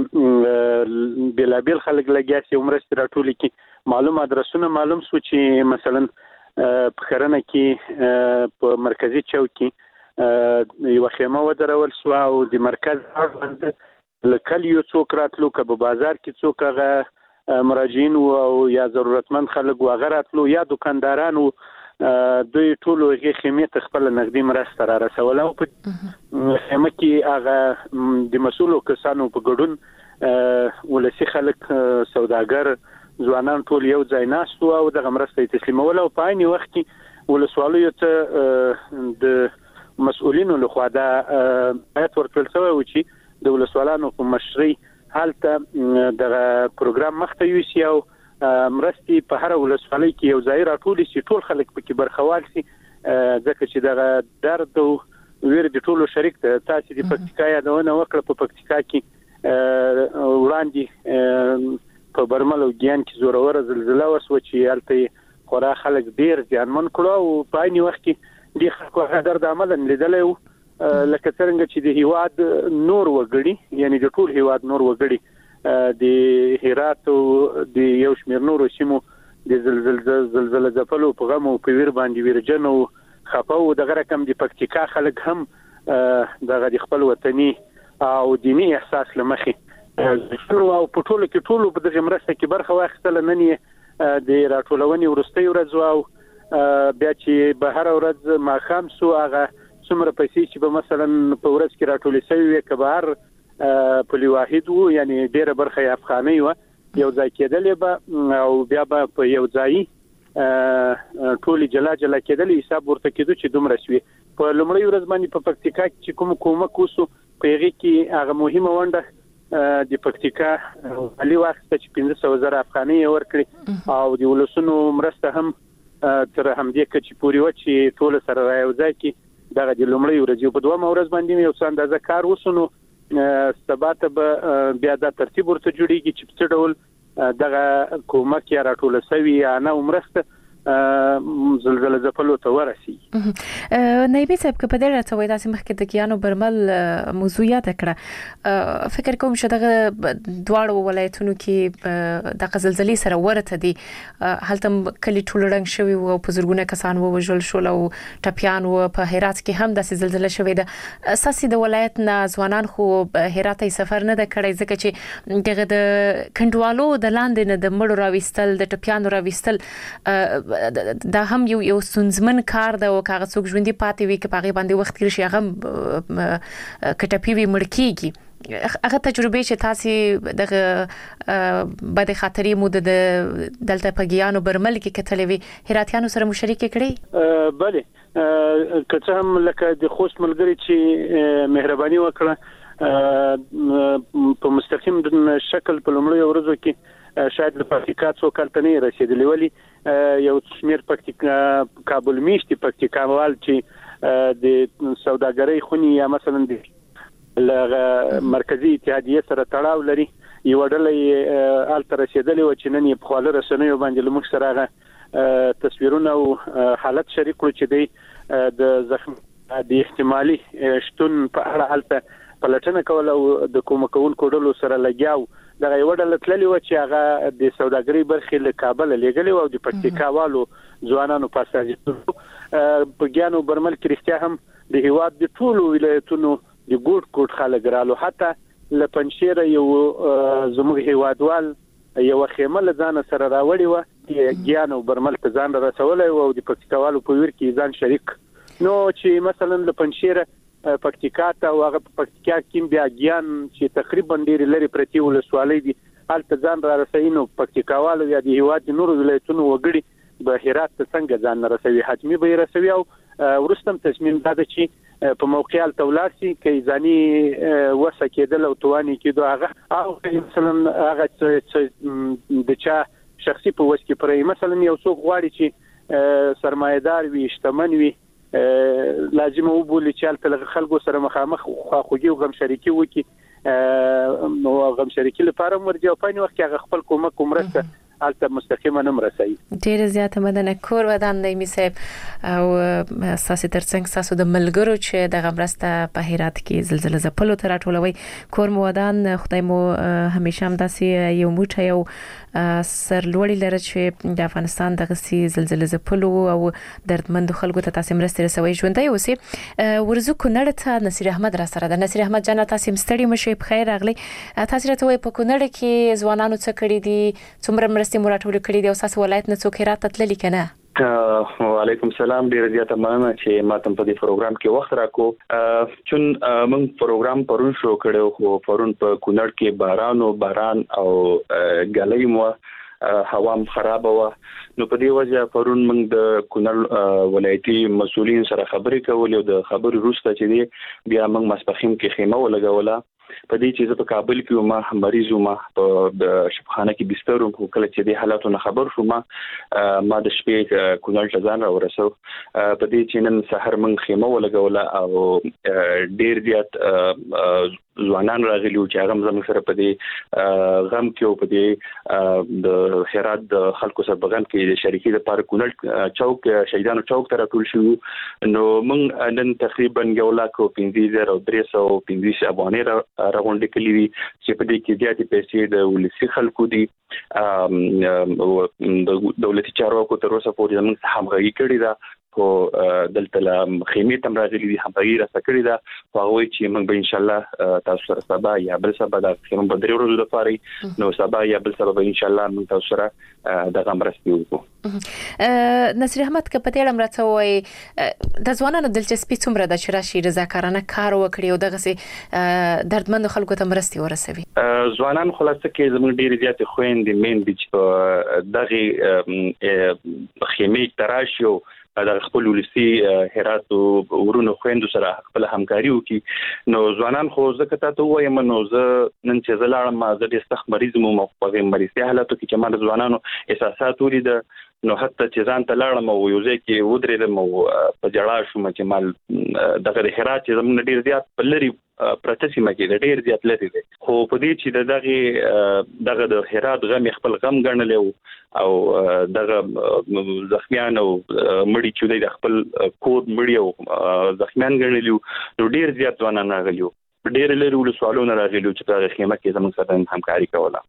مثلا بلابل خلک لګیاسي مرستي راټولې کې معلوم ادرسونه معلوم سو چې مثلا په خرنه کې په مرکزی چوک کې یو خیمه ودرول سو او د مرکز اړوند لکل یو څوک راتلو که په بازار کې څوک هغه مراجعین او یا ضرورتمند خلک وغیراتلو یا دکاندارانو دوی ټول هغه خیمه خپل نقدي مرسته را رسول او په خیمه کې هغه د مسولو کسانو په ګډون ولسی خلک سوداګر ځوانان ټول یو ځای ناستو او د مرسته تسلیمول او په عین وخت کې ولسوالۍ ته د مسؤلینو لخوا دا آیت ورکړل شوی و چې د ولسوالانو په مشرۍ حالته د پروګرام مخته یوسي او مرستي په هر ولسوالۍ کې یو ځای راټول شي ټول خلک پکې برخوال شي ځکه چې دا درد او ویر د ټولو شریک ته تاسو د پکتیکا یادونه وکړه په پکتیکا کې وړاندې په برمل او ګیان کې زورور زلزلہ وسو چې الته خورا خلک ډیر ځانمن کړو او په عین وخت کې د خلکو درد عملاً لیدلې لکه څنګه چې د هیواد نور وګړي یعنی د ټول هیواد نور وګړي د هرات او د یو شمیر نور سیمو د زلزلې زلزلې ځپلو په غو په ویر باندې ورجن او خپاو دغه رقم د پکتیکا خلک هم دغه د خپل وطني او دینی احساس لمخي شروع او په ټولو کې ټولو په دغه مرسته کې برخه واخیستل نن د راټولونې ورستۍ ورځ او بیا چې به هر ورځ ماخام سو هغه څومره پیسې چې به مثلا په ورځ کې راټولې شوی وي که به هر پولي واحد وو یعنی ډیره برخه یې افغانۍ وه یو ځای کېدلې به او بیا به په یو ځای ټولې جلا جلا کېدلې حساب ورته کېدو چې دومره شوي په لومړۍ ورځ باندې په پکتیکا کې چې کوم کومک وسو په هغې کې هغه مهمه ونډه د پکتیکا والي واخیسته چې پنځه سوه زره افغانۍ یې ورکړې او د ولسونو مرسته هم تر همدې کچې پورې وه چې ټوله سره را یو ځای کې دغه د لومړۍ ورځ په دویمه ورځ باندې یو څه اندازه کار وسو نو سبا ته به بیا دا ترتیب ورته جوړیږي چې په څه ډول دغه کومک یا راټوله شوي یا نه مرسته زلزلې ځپلو ته ورسیږي. نایبي صاحب که په دې راته وایي داسې مخکې د ګیانو برمل موضوع یاده کړه فکر کوم چې دغه دواړو ولایتونو کې دغه زلزلې سره ورته دي هلته کلي ټول ړنګ شوي وو په زرګونه کسان ووژل شول او ټپیان وو په هرات کې هم داسې زلزله شوې ده اساسي د ولایت نه ځوانان خو هرات ته سفر نه ده کړی ځکه چې دغه د کنډوالو د لاندې نه د مړو راوستل د ټپیانو راوستل دا هم یو یو سنځمن کار ده او کاغه څوک ژوندۍ پاتې وي که په هغې باندې وخت تېر شي هغه کټپي وي مړ کېږي هغه تجربې چې تاسې دغه بدې خاطرې مو د دلته په ګیانو برمل کې کتلې وي هراتیانو سره مو شریکې کړې؟ بلې که څه هم لکه د خوست ملګري چې مهرباني وکړه په مستقیم شکل په لومړیو ورځو کې شاید د پکتیکا څو کلته نه رسیدلی ولی یو شمیر پکتیکا کابل میشتي پکتیکاوال چې د سوداګرۍ خونی یا مثلا د مرکزی اتحادیه سره تړاو لري یو ډله الته رسیدلی و چې نن یې په خواله رسنیو باندې لمخ سره هغه تصویرونه او حالت شریک کړو چې د د زخم د احتمالي شتون په اړه الته پلټنه کوله او د کومکونکو ډلو سره لګیاو دغه یو ډله تللی و چې هغه د سوداګرۍ برخې له کابل لېږلې و او د پکتیکاوالو ځوانانو په استازیتوب په ګیانو برمل کې رښتیا هم د هیواد د ټولو ولایتونو د ګوټ ګوټ خلک رالو حتی له پنجشیره یو زموږ هیوادوال یو خیمه له ځان سره راوړی و ګیانو برمل ته ځان رسولی و او د پکتیکاوالو په ویر کې ځان شریک نو چې مثلا له پنجشیره پکتیکا ته او هغه پکتیکا کې بیا ګیان چې تقریبا ډېر لري پرتی ولسوالۍ دي هلته ځان را رسوي نو پکتیکاوالو یا د هیواد د نورو ولایتونو وګړي به هرات ته څنګه ځان رسوي حتمي به رسوي او ورستم تصمیم دا ده چې په موقع الته ولاړ شي کې ځاني وسه کېدل او تواني کېدو هغه او مثلا هغه د چا شخصي په وس کې پرې مثلا یو څوک غواړي چې سرمایدار وي شتمن وي لازم وبولي چې تل خلکو سره مخامخ خواخوږي او غم شریکي وکي نو غم شریکي لپاره مرجع په نو وخت هغه خپل کومک مرسته البته مستقیما نه مرسي ډیر زیاته مننه کور ودان دی میسب او اساسي ترڅنګ تاسو د ملګرو چې د غمرسته په هرات کې زلزلې زپلو تر ټولوي کور مو ودان خدای مو همیشه هم داسې یو موټه یو سرلوړی لري چې د افغانستان دغه سي زلزلې زپلو او دردمند خلکو ته تاسو مرسته رسوي ژوندۍ اوسئ ورزو کونړ ته نصیر احمد را سره د نصیر احمد جان تاسو مستړي مشي په خیر راغلی تاسو راته وای په کونړ کې ځوانانو څه کړی دي څومره مرستې مراټول کړی دی او تاسو ولایت نه څوک هرات تللی کنه وعلیکم السلام ډیر زیاته مننه چې ما تم په دې پروګرام کې وخت راکو چون موږ پروګرام پرون شو کړو خو پرون په کونړ کې باران او باران او غلې مو هوا خراب و نو په دې وجه پرون موږ د کونړ ولایتي مسؤلین سره خبرې کولې او د خبرې وروسته چې بیا موږ مسپخیم کې خیمه ولګوله په دې چې زه په کابل کې ما مریض وم په شفاخانه کې بستر وم کله چې د حالاتو نه خبر شوم ما د شپې کونړ ته ځان راورسو په دې چې نن سحر موږ خیمه ولګوله او ډیر زیات ځوانان راغلي چې هغه زموږ سره په دې غم کې او په دې د هرات د خلکو سره بغم کې شریکي د پاره کونړ چوک شهیدانو چوک ته راټول شو نو موږ نن تقریبا یو لاک او پنځه زره او درې سوه پنځه افغانۍ راغونډې کړې وي چې په دې کې زیاتې پیسې د ولسي خلکو دي د دولتي چارواکو تر اوسه پورې موږ همغږي کړې ده خو دلته خیمه تم راغلي دي همغږي را سکړي دا خو وایي چې موږ به ان شاء الله تاسو سره سبا یا بل سبا د خیمه په درې ورځو لپاره نو سبا یا بل سبا به ان شاء الله موږ تاسو سره د غمرستي وکړو. نصیر احمد که په دې اړه مرته وایي د ځوانانو دلچسپي څومره د شراشي رضاکارانه کار وکړي او دغه سي دردمند خلکو ته مرستي ورسوي؟ ځوانان خلاصه کې زموږ ډېر زیات خويندې مين دي چې دغه خیمه تراشیو د خپل ولسی هرات او ورونو خويندو سره خپل همکاري وکي. نو ځوانان خو ځکه ته وایم نو زه نن چې زلاړم ما د سخت مریض مو په مریضي حالاتو کې چې ما د ځوانانو احساسات ولید نو حتی چې ځان ته لاړم او یو ځای کې ودرېدم او په جړا شوم چې مال دغه هرات چې زموږ ډېر زیات په لري پرته سیمه کې ډېر زیات لري دي خو په دې چې دغه دغه د هرات غم خپل غم ګڼل او دغه زخمیان او مړي چې د خپل کور مړي او زخمیان ګڼل نو ډېر زیات ځوانان راغلي ډېر لري ول سوالونه راغلي چې په خیمه کې زموږ سره همکاري کوله.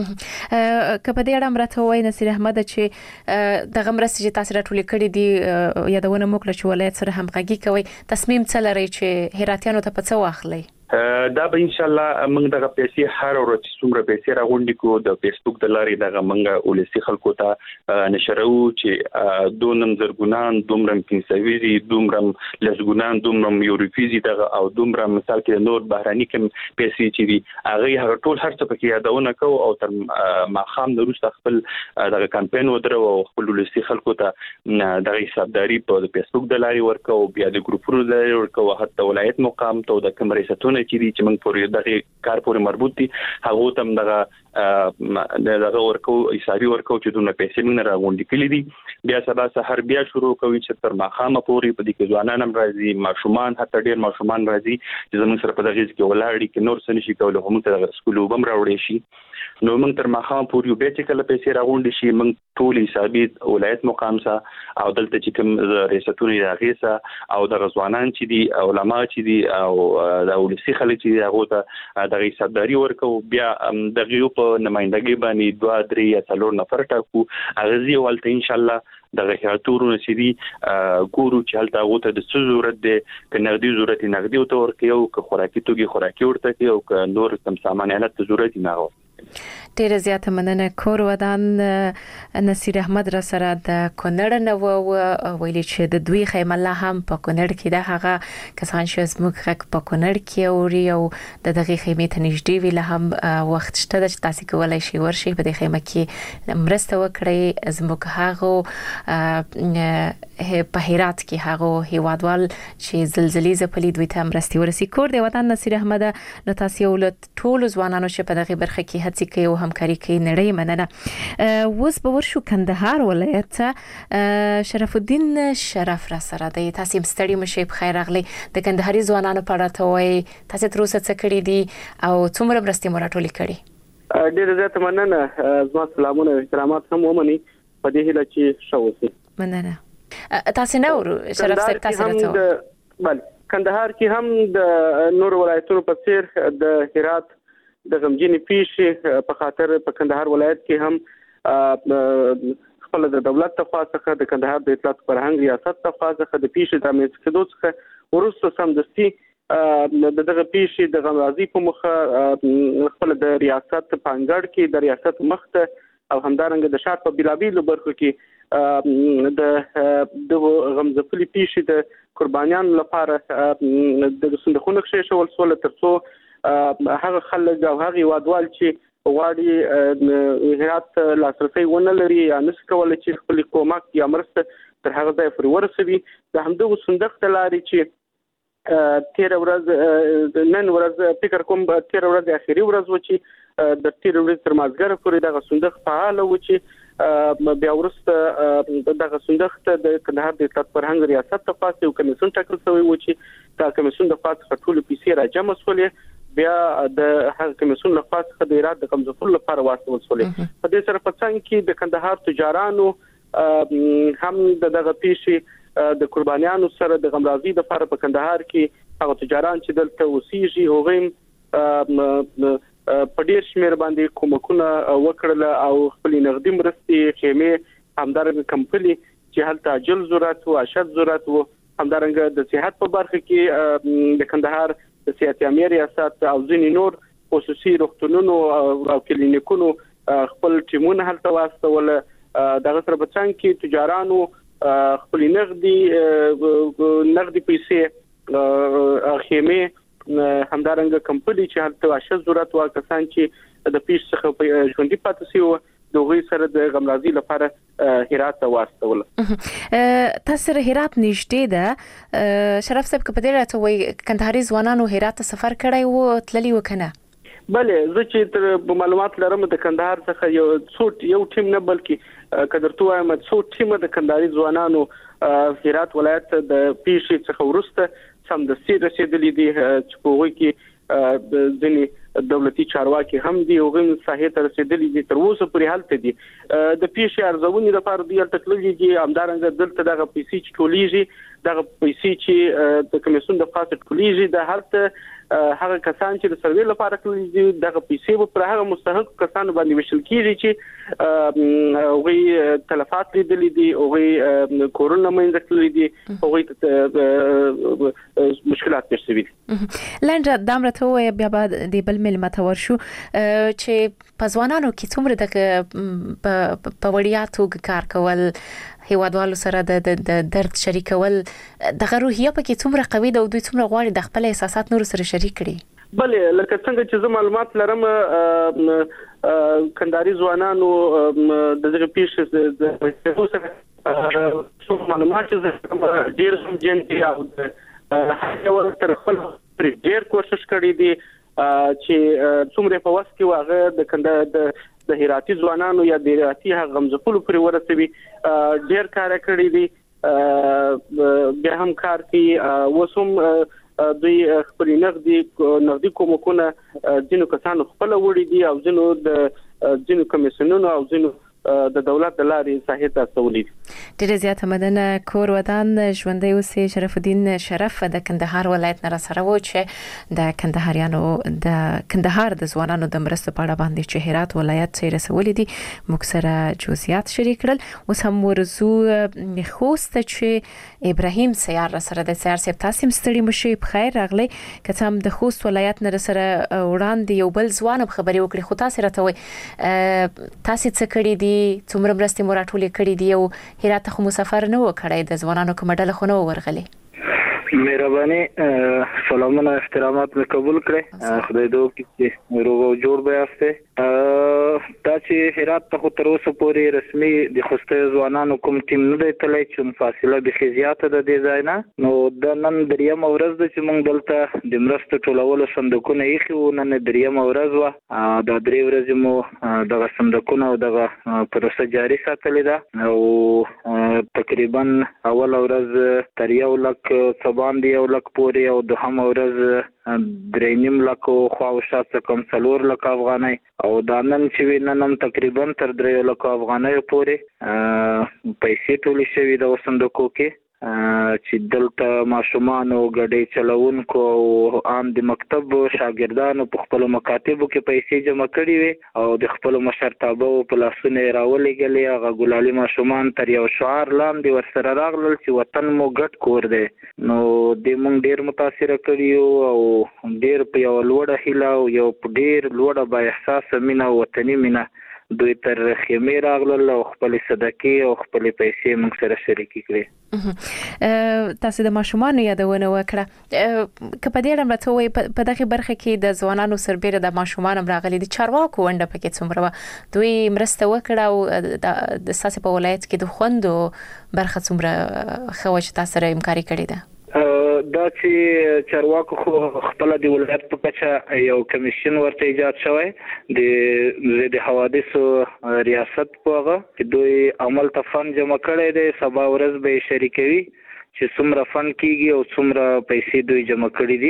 که په دې اړه مرته وای نصیر احمد چې د غمرستي چې تاسو راټول کړی دي یادونه موکله چې ولایت سره همغږي کوي تصمیم څه لري چې هراتیانو ته په څه واخلي؟ دا به ان شاء الله موږ دغه پیسې هر ورځ څومره پیسې راغونډي کو د فیسبوک د لارې دغه موږ ولسی خلکو ته نشرو چې دونم زرګونان دومره پنځوي دومره لزګونان دومره یورپیزي دغه او دومره مثال کې نور بهراني کوم پیسې چې دي هغه هر ټول هر څه پکې یادونه کو او تر ماخام د روس خپل دغه کمپاین ودرو او خپل ولسی خلکو ته دغه حسابداري په فیسبوک د لارې ورکو بیا د ګروپونو د لارې ورکو حتی ولایت مقام ته د کمرېستونه چې دي چې موږ پورې دغه کار پورې مربوط دي هغه تم دغه دغه ورکو حسابي ورکو چې دونه پیسې موږ راغونډي کړې دي بیا سبا سحر بیا شروع کوي چې تر ماخامه پورې په دې کې ځوانان هم راځي ماشومان حتی ډېر ماشومان راځي چې زموږ سره په دغه کې ولاړ کې نور څه نشي کولای هم ته د سکول وبم راوړي شي نو موږ تر ماخامه پورې به چې کله پیسې راغونډي شي موږ ټول حسابي ولایت مقام سره او دلته چې کوم ریاستونه راغیسه او د ځوانان چې دي علما چې دي او د ولسی خلک چې هغه ته د حسابداري ورکو بیا دغه په نمائندګي باندې دوه درې یا څلور نفر ټاکو اغزي ولته ان شاء الله دغه هاتورونه چې دي ګورو چې هلته هغه ته د څه ضرورت دی ک نغدي ضرورت نغدي او ته ورکیو ک خوراکي توګي خوراکي ورته کې او ک نور کم سامانیات ضرورت نه و. ډیره زیاته مننه. کور ودان نصیر احمد را سره د کونړ نه و ویلي چې د دوی خیمه الله هم په کونړ کې ده هغه کسان چې زموږ حق په کونړ کې اوري او د دغه خیمه ته نږدې ویل هم وخت شته چې تاسو کولای شئ ورشي په دې خیمه کې مرسته وکړئ. زموږ هغه په هرات کې هغه هیوادوال چې زلزلې زپلې دوی ته مرستي ورسي. کور دی وطن نصیر احمد نو تاسو ولت ټول ځوانانو چې په دغه برخه کې هڅې کوي او همکاري کوي نړۍ مننه. اوس به ورشو کندهار ولایت شرف الدین شرف را سره دی. تاسو مستړي مشه په خیر راغلي. د کندهاري ځوانانو په اړه ته وایي تاسو تر اوسه څه کړی دي او څومره مرستې مو راټولې کړې؟ ډېر زیات مننه. زما سلامونه او احترامات هم ومني په دې هیله چې ښه اوسئ. مننه. تاسو نه ورو شرف صاحب تاسو راته بله کندهار کې هم د نور ولایتونو په څیر د هرات د غمجنې پیښې په خاطر په کندهار ولایت کې هم خپل د دولت تخوا څخه د کندهار د اطلاعات فرهنګ ریاست تخوا څخه د پیښې د امنیت کېدو څخه وروسته سمدستي د دغه پیښې د غمرازي په مخه خپل د ریاست پانګړ کې د ریاست مخته او همدارنګه د شار په بلابیلو برخو کې د د غمزفلي پیښې د قربانیانو لپاره د صندوقونو کې شول سول ترڅو هغه خلک او هغه وادوال چې غواړي هرات لاسرسي ونه لري یا نس کولای چې خپل کومک یا مرسته تر هغه ځای پورې ورسوي. د همدغه صندوق ته لاري چې تیر ورځ نن ورځ فکر کوم تیر ورځ اخیری ورځ و چې د تیر ورځ تر مازګر پورې دغه صندوق فعال و چې بیا ورسته دغه صندوق ته د کندهار د اطلاعات فرهنګ ریاست ته پاسه یو کمیسیون ټاکل شوی و چې دا کمیسیون د پاسه ټول پیسې را جمع شولې بیا د هغه کمیسیون له خوا څخه د هرات د کمزورو لپاره واستول شولې. په دې سره په څنګ کې د کندهار تجارانو هم دغه پیښې د قربانیانو سره د غمرازي لپاره په کندهار کې هغه تجاران چې دلته اوسېږي هغه په ډېر شمېر باندې کومکونه وکړل او خپل نغدي مرستې خیمه همدارنګه کمپنی چې هلته عاجل ضرورت او اشد ضرورت او همدارنګه د صحت په برخه کې د کندهار د صحت عامه ریاست او ځینې نور خصوصي روغتونونو او کلینیکونو خپل ټیمونه هلته واستول. دغه سره بچان کې تجارانو خپل نقدي نقدي پیسې خیمه همدارنګه کمپنی چې هلته اشد ضرورت او کسان چې د پیش څخه ژوندۍ پاتې شي دوی سره د غمرازي لپاره هرات ته واستول. تاسو هرات نږدې ده شرف صاحب په دې راته وای کندهاري ځوانانو هرات ته سفر کړی وو تللی وکنه؟ بله زه چې تر معلومات لرم د کندهار څخه یو څو یو ټیم نه بلکې کدرته وایم څو ټیم د کندهاري ځوانانو هرات ولایت د پیش څخه ورسته سم د سي رسیدلې دي چې په وګړي کې ځینې دولتي چارواکي هم دي او غن صحیح تر رسیدلې دي تر اوسه پرې حالت دي د پیښې ارزونې لپاره د تکلیف دي همدارنګه دلته دغه پیسې چې ټولېږي دغه پیسې چې د کمیسیون د خاص ټولېږي د هلته هغه کسان چې د سروې لپاره ټولېږي دغه پیسې په هغه مستحق کسان باندې وشل کیږي چې هغه تلفات لیدلې دي او کورونا منځ کړلې دي او مشکلات پیښ شوي لنډه دامرته وي بیا بعد د بل مل متور شو چې پزوانانو کې څومره د په وړیاتو کار کول هیوادوالو سره د درد شریکول د روحیه پکې څومره قوي ده او دوی څومره غواړي د خپل احساسات نور سره شریک کړي؟ بله لکه څنګه چې زه معلومات لرم کندهاري ځوانانو د دغه پیښې د څو معلومات چې ډیر هم جن دي او هغه ورته خپل ډیر کوشش کړی دي چې څومره په واسه کې واغه د کنده د هراتي ځوانانو یا د هراتي غمزپلو پر ورسوي ډیر کار کړی دي به هم کار کوي وسوم دوی خپل نقدي نقدي کومکونه ځینو کسانو خپل وړي دي او ځینو د ځینو کمیسیونونو او ځینو د دولت د لارې صحیح تاسولید. ډیره زیاته مننه. کور ودان ژوندۍ اوسې شرف الدین شرف د کندهار ولایت نه سره و چې د کندهاریانو د کندهار د ځوانانو د مرستو په اړه باندې چې هرات ولایت څخه رسولې دي موږ سره جزئیات شریک کړل. اوس هم ورزو خوست چې ابراهیم سیار سره د سیار سپ تاسو مستړي مشي په خیر راغلی که هم د خوست ولایت نه سره وړاندې یو بل ځوان خبري وکړي خو تاسو راته وي تاسو څه کړی دي څومره مرستې مو راټولې کړې دي او هرات ته خو مسافر نه و کړی د ځوانانو کومه ډله خو نه ورغلي؟ مهرباني سلامونه احترامات مې قبول کړئ خدای دې وکړي چې روغ او جوړ به یاستئ. دا چې هرات ته خو تر اوسه پورې رسمي د خوسته ځوانانو کوم ټیم نه دی تللی چې فاصله بخي زیاته ده د ځای نه نو د نن دریمه ورځ ده چې موږ دلته د مرستو ټولولو صندوقونه ایښي وو نن دریمه ورځ وه دا درې ورځې مو دغه صندوقونه او دغه پروسه جاري ساتلې ده او تقریبا اوله ورځ تر یو لک باندې یو لک پورې او دوهم ورځ درې نیم لک خو شاته کوم څلور لک افغانۍ او دا نن چې نن هم تقریبا تر درې لک افغانۍ پورې پیسې ټولې شوې د صندوقو کې چې دلته ماشومان او غړي چلوونکو او عام د مکتب شاګردانو په خپل مکاتبو کې پیسې جمع کړې وي او د خپل مشرتابه په لاسونه راولېږلې هغه ګلالي ماشومان تر یو شعار لاندې ورسره راغلل چې وطن مو ګډ کور دی نو د مونږ ډیر متاثر کړیو او ډیر په یو لوړه هیله او یو ډیر لوړه با احساس مینه وطني مینه دوی تر خیمه راغلل او خپل صدقې او خپل پیسې موږ سره شریکې کړې. تاسو د ماشومان یادونه وکړه که په دې اړه راته وایي په دغه برخه کې د ځوانانو سربېره د ماشومان راغلي د چارواکو ونده پکې څومره دوی مرسته وکړه او د ساسې په ولایت کې د خوندو برخه څومره خوښ تاسو سره همکاري کړې ده؟ دا چې چارواکو خو خپل د ولایت په کچه یو کمیشن ورته ایجاد شوی د د حوادثو ریاست پوغه چې دوی عمل ته فند جمع کړی دی سبا ورځ به شریکوي چې څومره فند کیږي او څومره پیسې دوی جمع کړي دي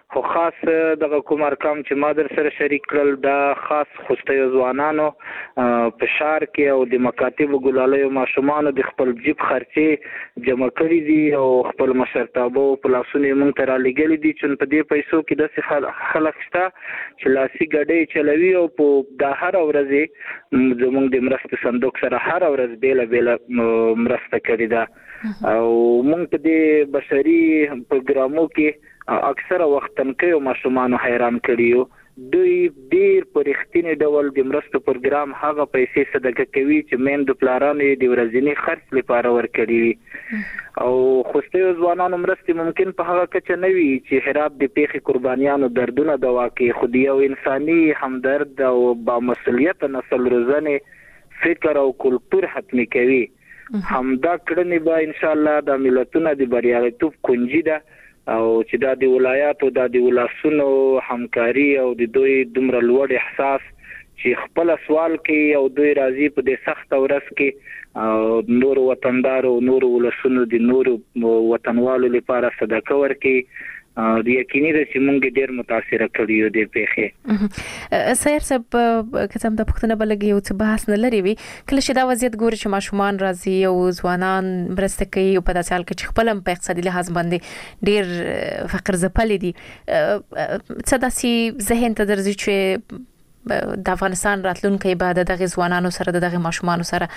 خو خاص د کوم ارقام چې ما در سره شریک کړل دا خاص خوستي ځوانانو په شهر کې او د مکاتب ګلالیو ماشومان د خپل جیب خرچي جمع کړی دي او خپل مشرتابه په لاسونو موږ ته را لګلې دي چې په دې پیسو کې د خلک شته چې لاسي ګډې چلوي او په د هر ورځې زموږ د مرستې صندوق سره هر ورځ بیل بیل مرسته کړې ده او موږ په دې بشري پروګرامو کې اکثره وخت تنکیو ماشومان حیران کړیو دوی ډیر په رښتینی ډول د مرستو پروګرام هغه پیسې صدقه کوي چې مین د پلارانو د ورځنی خرڅ لپاره ورکړي او خوستي ځوانانو مرستې ممکن په هغه کچه نه وي چې هرات د پیخي قربانیانو دردونه دوا کوي خو د یو انساني همدرد او با مسؤلیت نسل روزنه فکر او کلتور حتمی کوي همدا کړنې به ان شاء الله د ملتونو د بریالیتوب کنجي ده او چې دا د ولایاتو د د ولاسونو همکاري او د دوی دومره لوړ احساس چې خپل سوال کوي او دوی راځي په دې سخت ورځ کې نور وطندارو نور ولاسونو د نور وطنوالو لپاره صدقه ورکړي د یقیني د چې مونږ ډیر متاثر کړیو د پیښې سیر سب کتم د پښتنه بلګي او څه بحث نه لري وی کله چې دا وضعیت ګوري چې ماشومان راځي او ځوانان مرسته کوي او په داسې حال کې چې خپل په اقتصادي لحاظ باندې ډیر فقر زپلې دي څه داسې ذهن ته درځي چې د افغانستان راتلونکي بعد دغه ځوانانو سره دغه ماشومان سره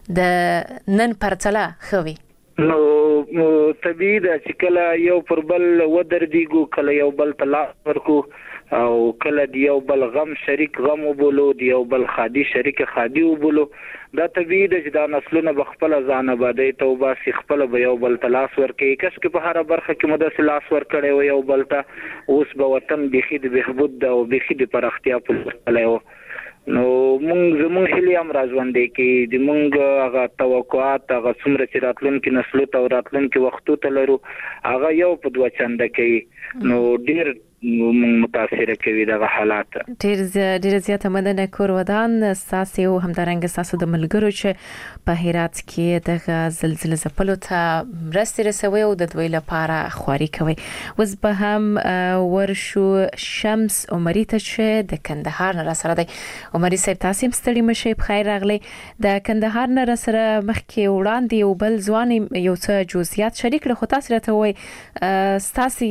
د نن پرتله خوي نو طبيعي ده چې کله یو پر بل ودر دیګو کله یو بل طلاق ورکو او کله دی یو بل غم شریک غم وبولو دی یو بل خادي شریک خادي وبولو دا طبيعي ده چې دا نسلونه بخپل ځان آبادی توبه سي خپل به یو بل تلاش ورکي کس کې په هر برخه کې مدرسې لاس ورکړي او یو بل ته اوس به وطن بخي د بهبود او بخي د پرختیا په لایو نو مونږ زموږ هلي هم راځوندې کې د مونږ هغه توقعات هغه څومره چې راتلونکي نسلو ته راتلونکي وختو ته لرو هغه یو په دوه چنده کوي نو ډیر متاثر کوي دغه حالات ډیر ډیر زیاته مننه کور ودان ساسي او همدارنګ ساسو د ملګرو چې په هرات کې دغه زلزلې زپلو ته مرستې رسوي او د دوی لپاره خواري کوي وز به هم ورشو شمس عمري ته چې د کندهار نه سره دی عمري صاحب تاسو هم ستړي مشه په خیر راغلي د کندهار نه سره مخکې وړاندې او بل ځوان یو څه جزئیات شریک له خو تاسو راته وای تاسو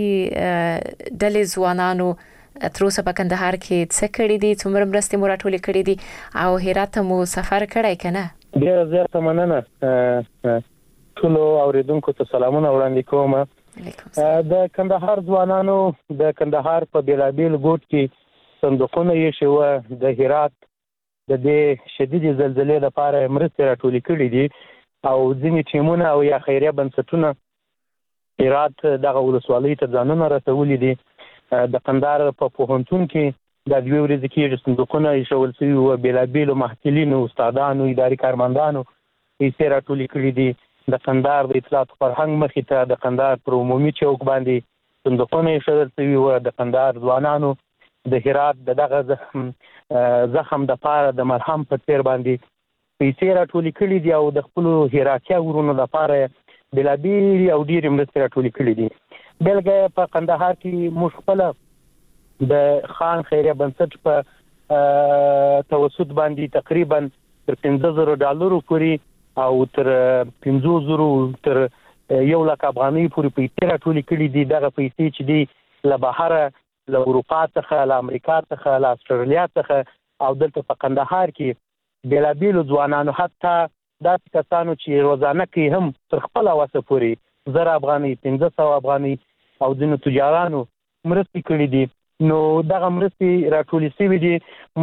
د ځوانانو تر اوسه په کندهار کې څه کړی دي څومره مرستې مو راټولې کړې دي او هرات مو سفر کړی کنه ډیر زیاته مننه ټول اوریدونکو ته سلامونه وړاندې کوم د کندهار ځوانانو د کندهار په بیلابیل ګوټ کې صندوقونه یې شو د هرات د دې شدید زلزلې لپاره مرستې راټولې کړې دي او ځینې ټیمونه او یا خیریه بنسټونه هرات دغه ولسوالۍ ته ځانونه رسولي دي د قندهار په پوهنتون کې د دوی ورځې کې صندوقونه ایښول شوي او بیلابیلو محصلینو استادانو اداري کارمندانو پیسې راټولې کړې دي د قندهار د اطلاعات فرهنګ مخې ته د قندهار پر عمومي چوک باندې صندوقونه ایښول شوي او د قندهار ځوانانو د هرات دغه زخم زخم د پاره د مرهم په تیر باندې پیسې راټولې کړې دي او د خپل هراتیا ورونو لپاره بیلابیل او ډیر مرستې راټولې کړې دي بلګه په قندهار کې مشخصه د خان خیریه بنسټ په توسط باندې تقریبا تر پنځه زره ډالرو پورې او تر پنځه زره تر یو لک افغانۍ پورې پیسې راټولې کړې دي دغه پیسې چې دي له بهره له اروپا څخه له امریکا څخه له استرالیا څخه او دلته په قندهار کې بیلابیلو ځوانانو حتی داسې کسانو چې روزانه کې هم تر خپل وسه پورې زر افغانۍ پنځه سوه افغانۍ او ځینو تجارانو مرستې کړې دي نو دغه مرستې راټولې شوي دي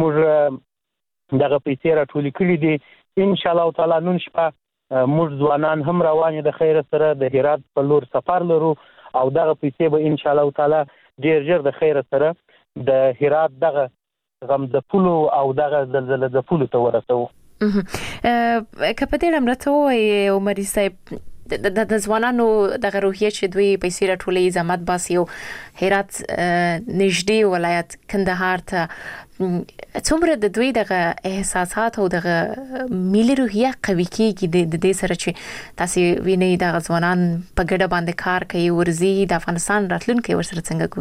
موږ دغه پیسې راټولې کړې دي ان شاء الله تعالی نن شپه موږ ځوانان هم روان د خیر سره د هرات په لور سفر لرو او دغه پیسې به ان شاء الله تعالی ډیر ژر د خیر سره د هرات دغه غم د پولو او دغه زلزلې د پولو ته ورسوو کپدې لمرته وای عمري صاحب د ځوانانو د روحیه چې دوی پیسې راټولې زحمت باسي او هرات نږدې ولایت کندهار ته څومره د دوی دغه احساسات او دغه ملي روحیه قوي کیږي د دې سره چې تاسو وینئ د ځوانان په ګډه باندې کار کوي ورزي د افغانستان راتلونکي ورسره څنګه ګوري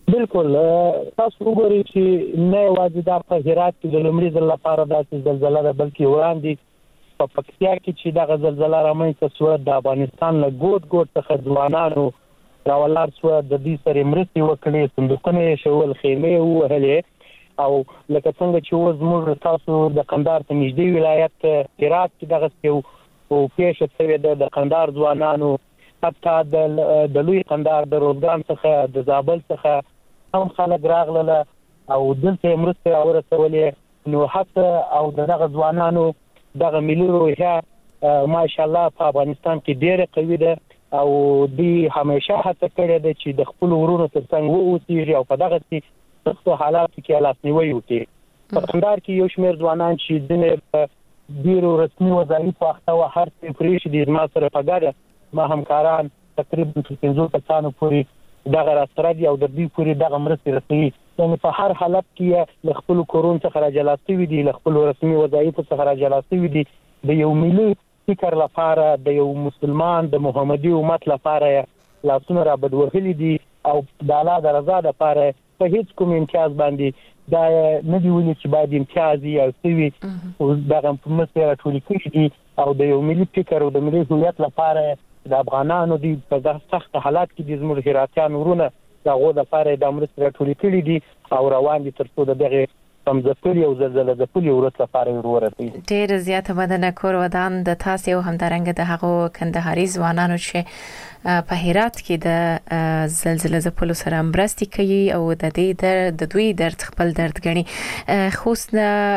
بالکل تاسو وګورئ چې نه یوازې دا په هرات کې د لومړي ځل لپاره داسې زلزله ده بلکې وړاندې په پکتیا کې چې دغه زلزله رامنځته شوه د افغانستان له ګوټ ګوټ څخه ځوانانو راولاړ شوه د دوی سره مرستې وکړې صندوقونه یې شول خیمې یې ووهلې او لکه څنګه چې اوس موږ تاسو د قندهار په نږدې ولایت هرات کې دغسې یو پیښه شوې ده د قندهار ځوانانو حتی د لوی قندهار د روزګان څخه د زابل څخه هم خلک راغله او دلته مرسته راورسولې نو حتی او دغه ځوانانو دغه ملي روحیه ماشاءالله په افغانستان کې ډېره قوي ده او دوی همیشه هڅه کړې ده چې د خپل ورونو ترڅنګ واوسېږي او په دغسې سختو حالاتو کې لاسنیوی وکړي په کندهار کې یو شمېر ځوانان چې ځینې په ډېرو رسمي وظایفو اخته وه هر څه یې پرېښي دي زما سره په ګډه ما همکاران تقریبا تر پنځو کسانو پورې دغه راسره دي او د دوی پورې دغه مرستې رسوي یعنې په هر حالت کې له خپلو کورونو څخه راجلا سوي دي له خپلو رسمي وظایفو څخه راجلا سوي دي د یو ملي فکر لپاره د یو مسلمان د محمدي امت لپاره لاسونه رابد وهلي دي او د الله د رضا لپاره په هیڅ کوم امتیاز باندې دا نه دی ویلي چې باید امتیاز یې او څه وي دغه په مس یې راټولې کړي دي او د یو ملي فکر او د ملي هویت لپاره د افغانانو دی په دغه سخت حالات کې د زموږ هراتیان ورونه د هغو لپاره د مرستې راټولې کړي دي او روان دي تر څو د دغې کمزپلي او زلزله ځپلي ورځ لپاره یې ورسوي. ډېره زیاته مننه کور ودان د تاسې او همدارنګه د هغو کندهاري ځوانانو چې په هرات کې د زلزله ځپلو سره مرستې کوي او د دې د دوی درد خپل درد ګڼي. خوست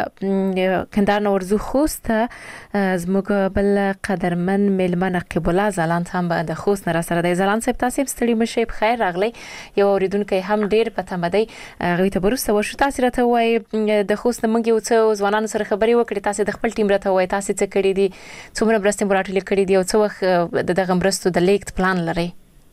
کندهار نه ورځو خوست زموږ بل قدرمن میلمه نقیب الله ځلاند هم د خوست نه راسره دی. ځلاند صاحب تاسې ستړي مشئ په خیر راغلی. یو اوریدونکی هم ډېر په تمه دی هغوی ته به وروسته ورشو. تاسې راته ووایئ د خوست نه موږ یو څه ځوانانو سره خبرې وکړې تاسې د خپل ټیم راته ووایئ تاسې څه کړي دي څومره مرستې مو راټولې کړي دي او څه وخت د دغه مرستو د لیږد پلان لرئ.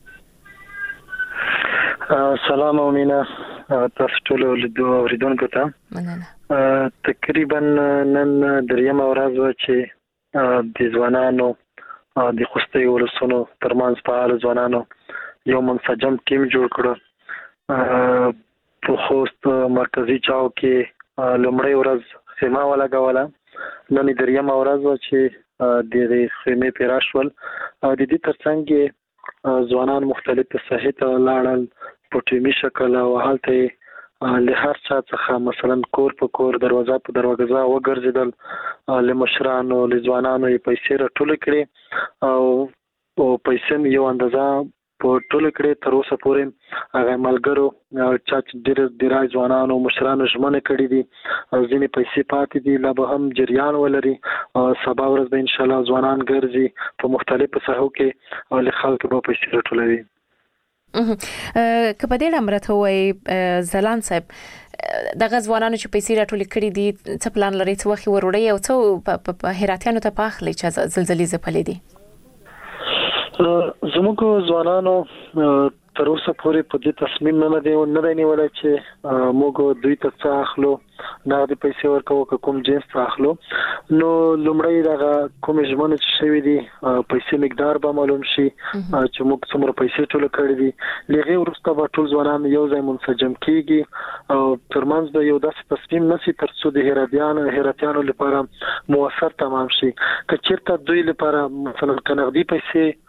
سلام او مینا تاسو ټول اوریدونکو ته مننه. تقریبا نن دریمه ورځ وه چې د ځوانانو د خوستي ولسونو ترمنځ فعال ځوانانو یو منسجم ټیم جوړ کړو. په خوست مرکزی چاو کې لومړی ورځ خیمه ولګوله. نن دریمه ورځ وه چې د خیمې پیرا شول. د دې ترڅنګ ځوانان مختلف ساحې ته لاړل په ټیمي شکل او هلته له هر چا څخه مثلا کور په کور دروازه په دروازه وګرځېدل. له مشرانو له ځوانانو یې پیسې راټولې کړې او پیسې یو اندازه په ټولو کړې تر اوسه پورې هغه ملګرو چا چې ډېر ډېر ځوانانو مشرانو ژمنې کړې دي او ځینې پیسې پاتې دي لا به هم جریان ولري. سبا ورځ به انشاءالله ځوانان ګرځي په مختلفو ساحو کې او له خلکو به پیسې راټولوي. که په دې اړه راته ووایئ ځلاند صاحب دغه ځوانانو چې پیسې راټولې کړي دي څه پلان لري څه وخت یې ور وړئ او څه په هراتیانو ته په اخلئ چې زلزلې ځپلې دي؟ زموږ ځوانانو تر اوسه پورې په دې تصمیم نه دی نه دی نیولی چې موږ دوی ته څه اخلو نغدې پیسې ورکوو که کوم جنس ته اخلو. نو لومړی دغه کومې ژمنې چې شوي دي پیسې مقدار به معلوم شي چې موږ څومره پیسې ټوله کړې دي. له هغې وروسته به ټول ځوانان یو ځای منسجم کېږي او ترمنځ به یو داسې تصمیم نه شي تر څو د هراتیانو هراتیانو لپاره مؤثر تمام شي. که چېرته دوی لپاره مثلا که نغدي پیسې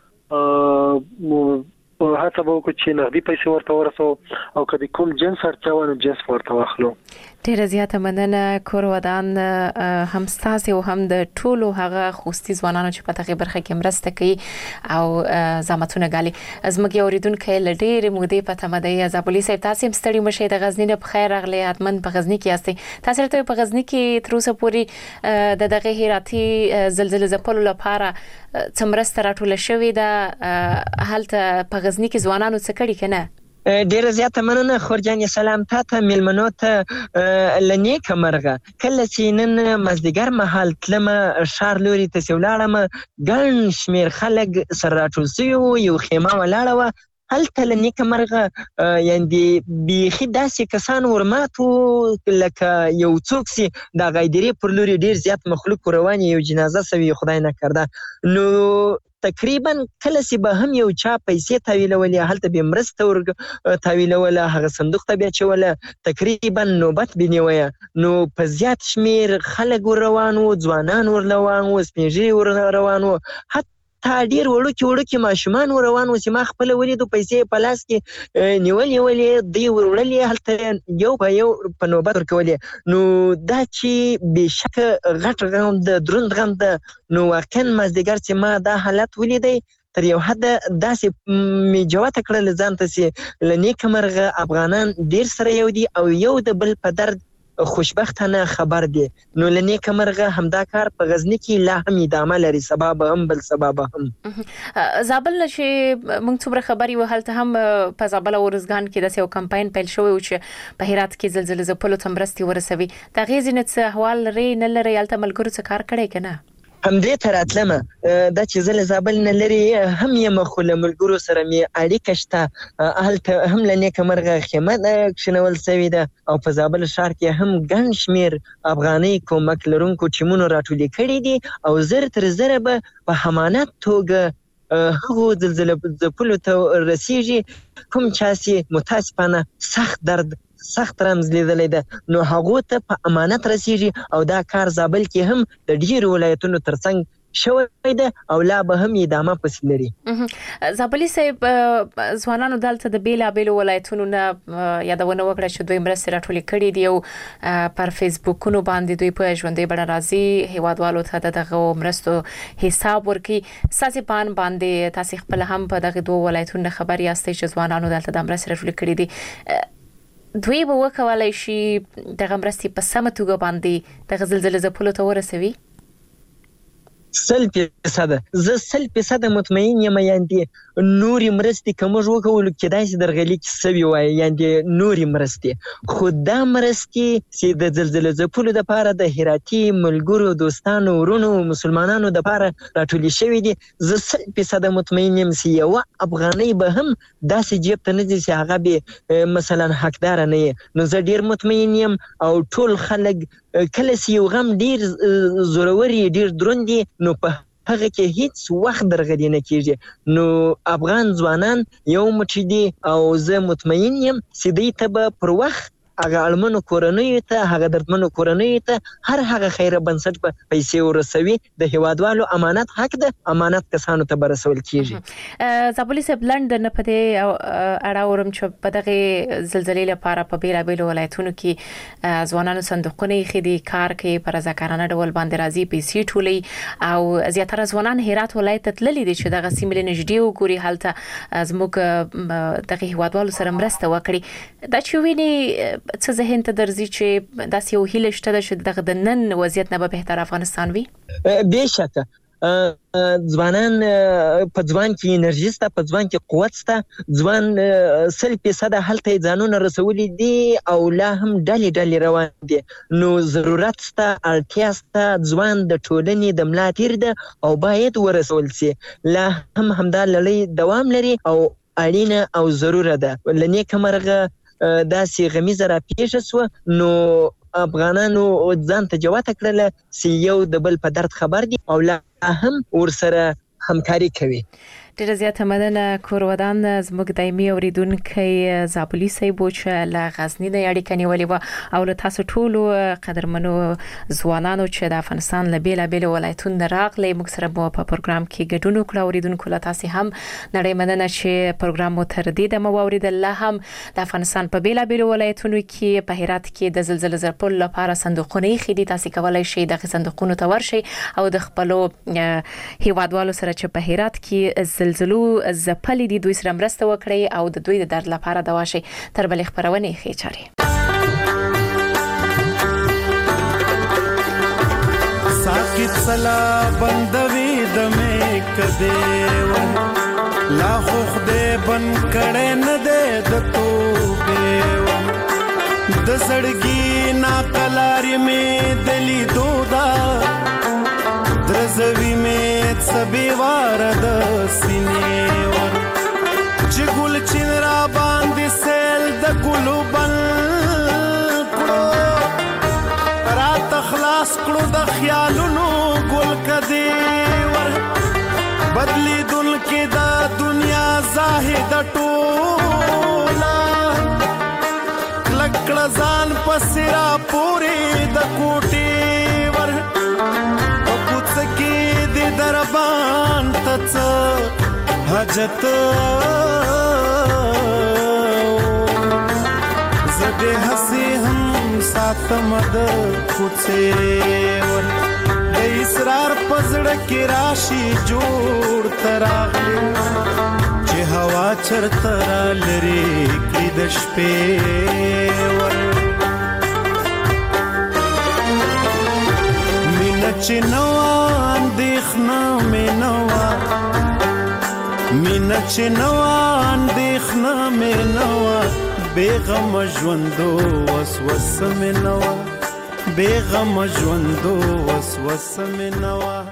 هڅه به وکړو چې نغدي پیسې ورته ورسوو او که د کوم جنس اړتیا وه نو جنس ورته واخلو. ډېره زیاته مننه کور ودان هم ستاسې او هم د ټولو هغه خوستي ځوانانو چې په دغې برخه کې مرسته کوي او زحمتونه ګالي. زموږ یو اورېدونکی له ډېرې مودې په تمه دی. عذابالي صاحب تاسې هم ستړي مشئ د غزني نه په خیر راغلی. حتما په غزني کې یاستئ. تاسې راته په غزني کې تر اوسه پورې د دغې هراتي زلزلې ځپلو لپاره څه مرسته راټوله شوې ده؟ هلته په غزني کې ځوانانو څه کړي که نه؟ ډیره زیاته مننه خورجان سلام تاته میلمنو ته لنیکه مرغه. کله چې نن مازدیګر مهال تلمه ښار لوري ته چې ولاړم ګڼ شمېر خلک سره راټول سوي وو یو خیمه ولاړه وه. هلته لنیکه مرغه یعنې بیخي داسې کسان ورمات وو لکه یو څوک چې د غایدرې پر لوري ډېر زیات مخلوق روان یو جنازه سوي خدای نکرده. نو تقریبا کله چې به هم یو چا پیسې تاویلولې هلته به مرسته ور تاویلوله هغه صندوق ته بیا چوله تقریبا نوبت بنیوه نو په زیات شمیر خلک ور روان وو ځوانان ور روان وو سپین ږیري ور روان وو حتی تا ډیر وړوکي وړوکي ماشومان ور روان وو چې ما خپل ولیدو پیسې په لاس کې نیولې ولې دوی ور وړلې هلته یو په یو په نوبت ورکولې نو دا چې بېشکه غټ غم د دروند غم ده نو واقعا مازدیګر چې ما دا حالت ولیدی تر یو حد داسې مې جواته کړل ځان ته چې له نیکه مرغه افغانان ډیر سره یو دي او یو د بل په درد خوشبختانه خبر دی نو لنی کمرغه همدا کار په غزنی کې لا هم ادامه لري سبب هم بل سبب هم زابل چې موږ څومره خبري وهلته هم په زابل او رزګان کې د یو کمپاین پیل شوی و چې په هرات کې زلزلې زپلو تمرستي ورسوي دا غیزنه څه احوال لري نه لري الته ملګرو څه کار کړي کنه همدې ته راتلمه دا چې زه له زابل نه لري هم یم خو له ملګرو سره مې اړیکه شته هلته هم له نیکه مرغه خیمه کښېنول سوې ده او په زابل ښار کې هم ګڼ شمېر افغاني کومک لرونکو ټیمونو راټولې کړي دي او زر تر زره به په امانت توګه هغو زلزلې ځپلو ته رسیږي کوم چا چې متاسفانه سخت درد سخت رمز لیدلې ده نو هغه ته په امانت رسیږي او دا کار زابل کې هم د ډیرو ولایتونو ترڅنګ شوی ده او لا به هم ادامه پس لري زابلی صاحب ځوانانو دلته د بیلا بیل ولایتونو نه یادونه وکړه چې دوی مرسته راټولې کړې دي او پر فیسبوکونو باندې دوی په ژوندۍ بڼه راځي هیوادوالو ته دغه مرستو حساب ورکړي ساسي پان باندې تاسو خپل هم په دغه دوه ولایتونو خبري یاستئ چې ځوانانو دلته د مرسته راټولې کړې دي دوی به وکولای شي دغه مرستې په سمه توګه باندې دغه زلزلې ځپلو ته ورسوي سل فیصده زه سل فیصده مطمئن یم یعنې نورې مرستې که موږ وکولو کېدای شي درغلي کې سوي وای یعنې نورې مرستې خو دا مرستې چې د زلزلې ځپلو دپاره د هراتي ملګرو دوستانو ورونو مسلمانانو دپاره راټولې شوي دي زه سل فیصده مطمئن یم چې یوه افغانۍ به هم داسې جیب ته نه ځي چې هغه به مثلا حقداره نه یې نو زه ډېر مطمئن یم او ټول خلک کله چې یو غم ډیر زورور ډیر دروند دي نو په هغه کې هیڅ وخت درغلي نه کیږي نو افغان ځوانان یو موټی دي او زه مطمئن یم چې دوی ته به پر وخت هغه اړمنو کورنیو ته هغه دردمنو کورنیو ته هر هغه خیره بنسټ په پیسې ورسوي د هیوادوالو امانت حق ده امانت کسانو ته برسول کیږي زابلی صاحب لندن په دې اړه ورم چې په دغه زلزلې لپاره په بیلا بیل ولایتونو کې ځوانانو صندوقونه خېدي کار کوي پر ځکارانه ډول باندې راځي پیسې ټولي او زیاتره ځوانان هرات ولایت تللي دي چې دغه سیمې نږدې وګوري هلته زموږ دغه هیوادوالو سره مرسته وکړي دا چې ویني څه ذهن ته درځي چې داسې یو هیله شته چې دغه د نن وضعیت نه به بهتر افغانستان وي بېشکه ځوانان په ځوان کې انرژي سته په ځوان کې قوت سته ځوان سل فیصده هلته ځانونه رسولي دي او لا هم ډلې ډلې روان دي نو ضرورت سته اړتیا سته ځوان د ټولنې د ملا تیر ده او باید ورسول سي لا هم همدا لړۍ دوام لري او اړینه او ضروره ده لنی کمرغه داسې غمیزه را پیښه سوه نو افغانانو ځان ته جواته کړله چې یو د بل په درد خبر دي او لا هم ورسره همکاري کوي ډیره زیاته مننه کورودان زموږ دایمي اوریدونکي زابلی صاحب چې له غزنی د اړیکې نیولې و او له تاسو ټولو قدرمنو ځوانانو چې د افغانستان له بیلا بیل ولایتونو راغلي موږ سره په پروګرام کې ګډون وکړو اوریدونکو له تاسو هم نړۍ مننه چې پروګرام مو تر دې د مو اوریدل له هم د افغانستان په بیلا بیل ولایتونو کې په هرات کې د زلزلې ځپلو لپاره صندوقونه خېدي تاسو کولای شئ د صندوقونو ته ورشئ او د خپل هیوادوالو سره چې په هرات کې زلزلو زپلې دي دوی سره مرسته وکړي او د دوی د درد لپاره دوا شي تر بلې خبرونه ښې چاري ساکت سلا بندوي د مې کده لا خو خدای بن کړه نه ده د توبه د سړګي نا کلاري مې دلی دودا درزوی میں سبی وارد سینے ور چې ګل چین را باندې سیل د ګلو بل کړو را تخلاص کړو د خیالونو ګل کدی ور بدلی کې دا دنیا زاهد ټولا لکړه ځان پسرا پورې د کوټې ور او کوڅ کې د دربان تڅ حاجت زده حسي هم ساتم د کوڅې ور د اسرار پزړه کې راشي جوړ تراغلي چې هوا چرته را لري کړي د شپې ور مینه چې نو اندېښنه مې نو مینه چې نو اندېښنه مې نو بیغم ژوندو وسوسه مې نو بیغم ژوندو وسوسه مې نو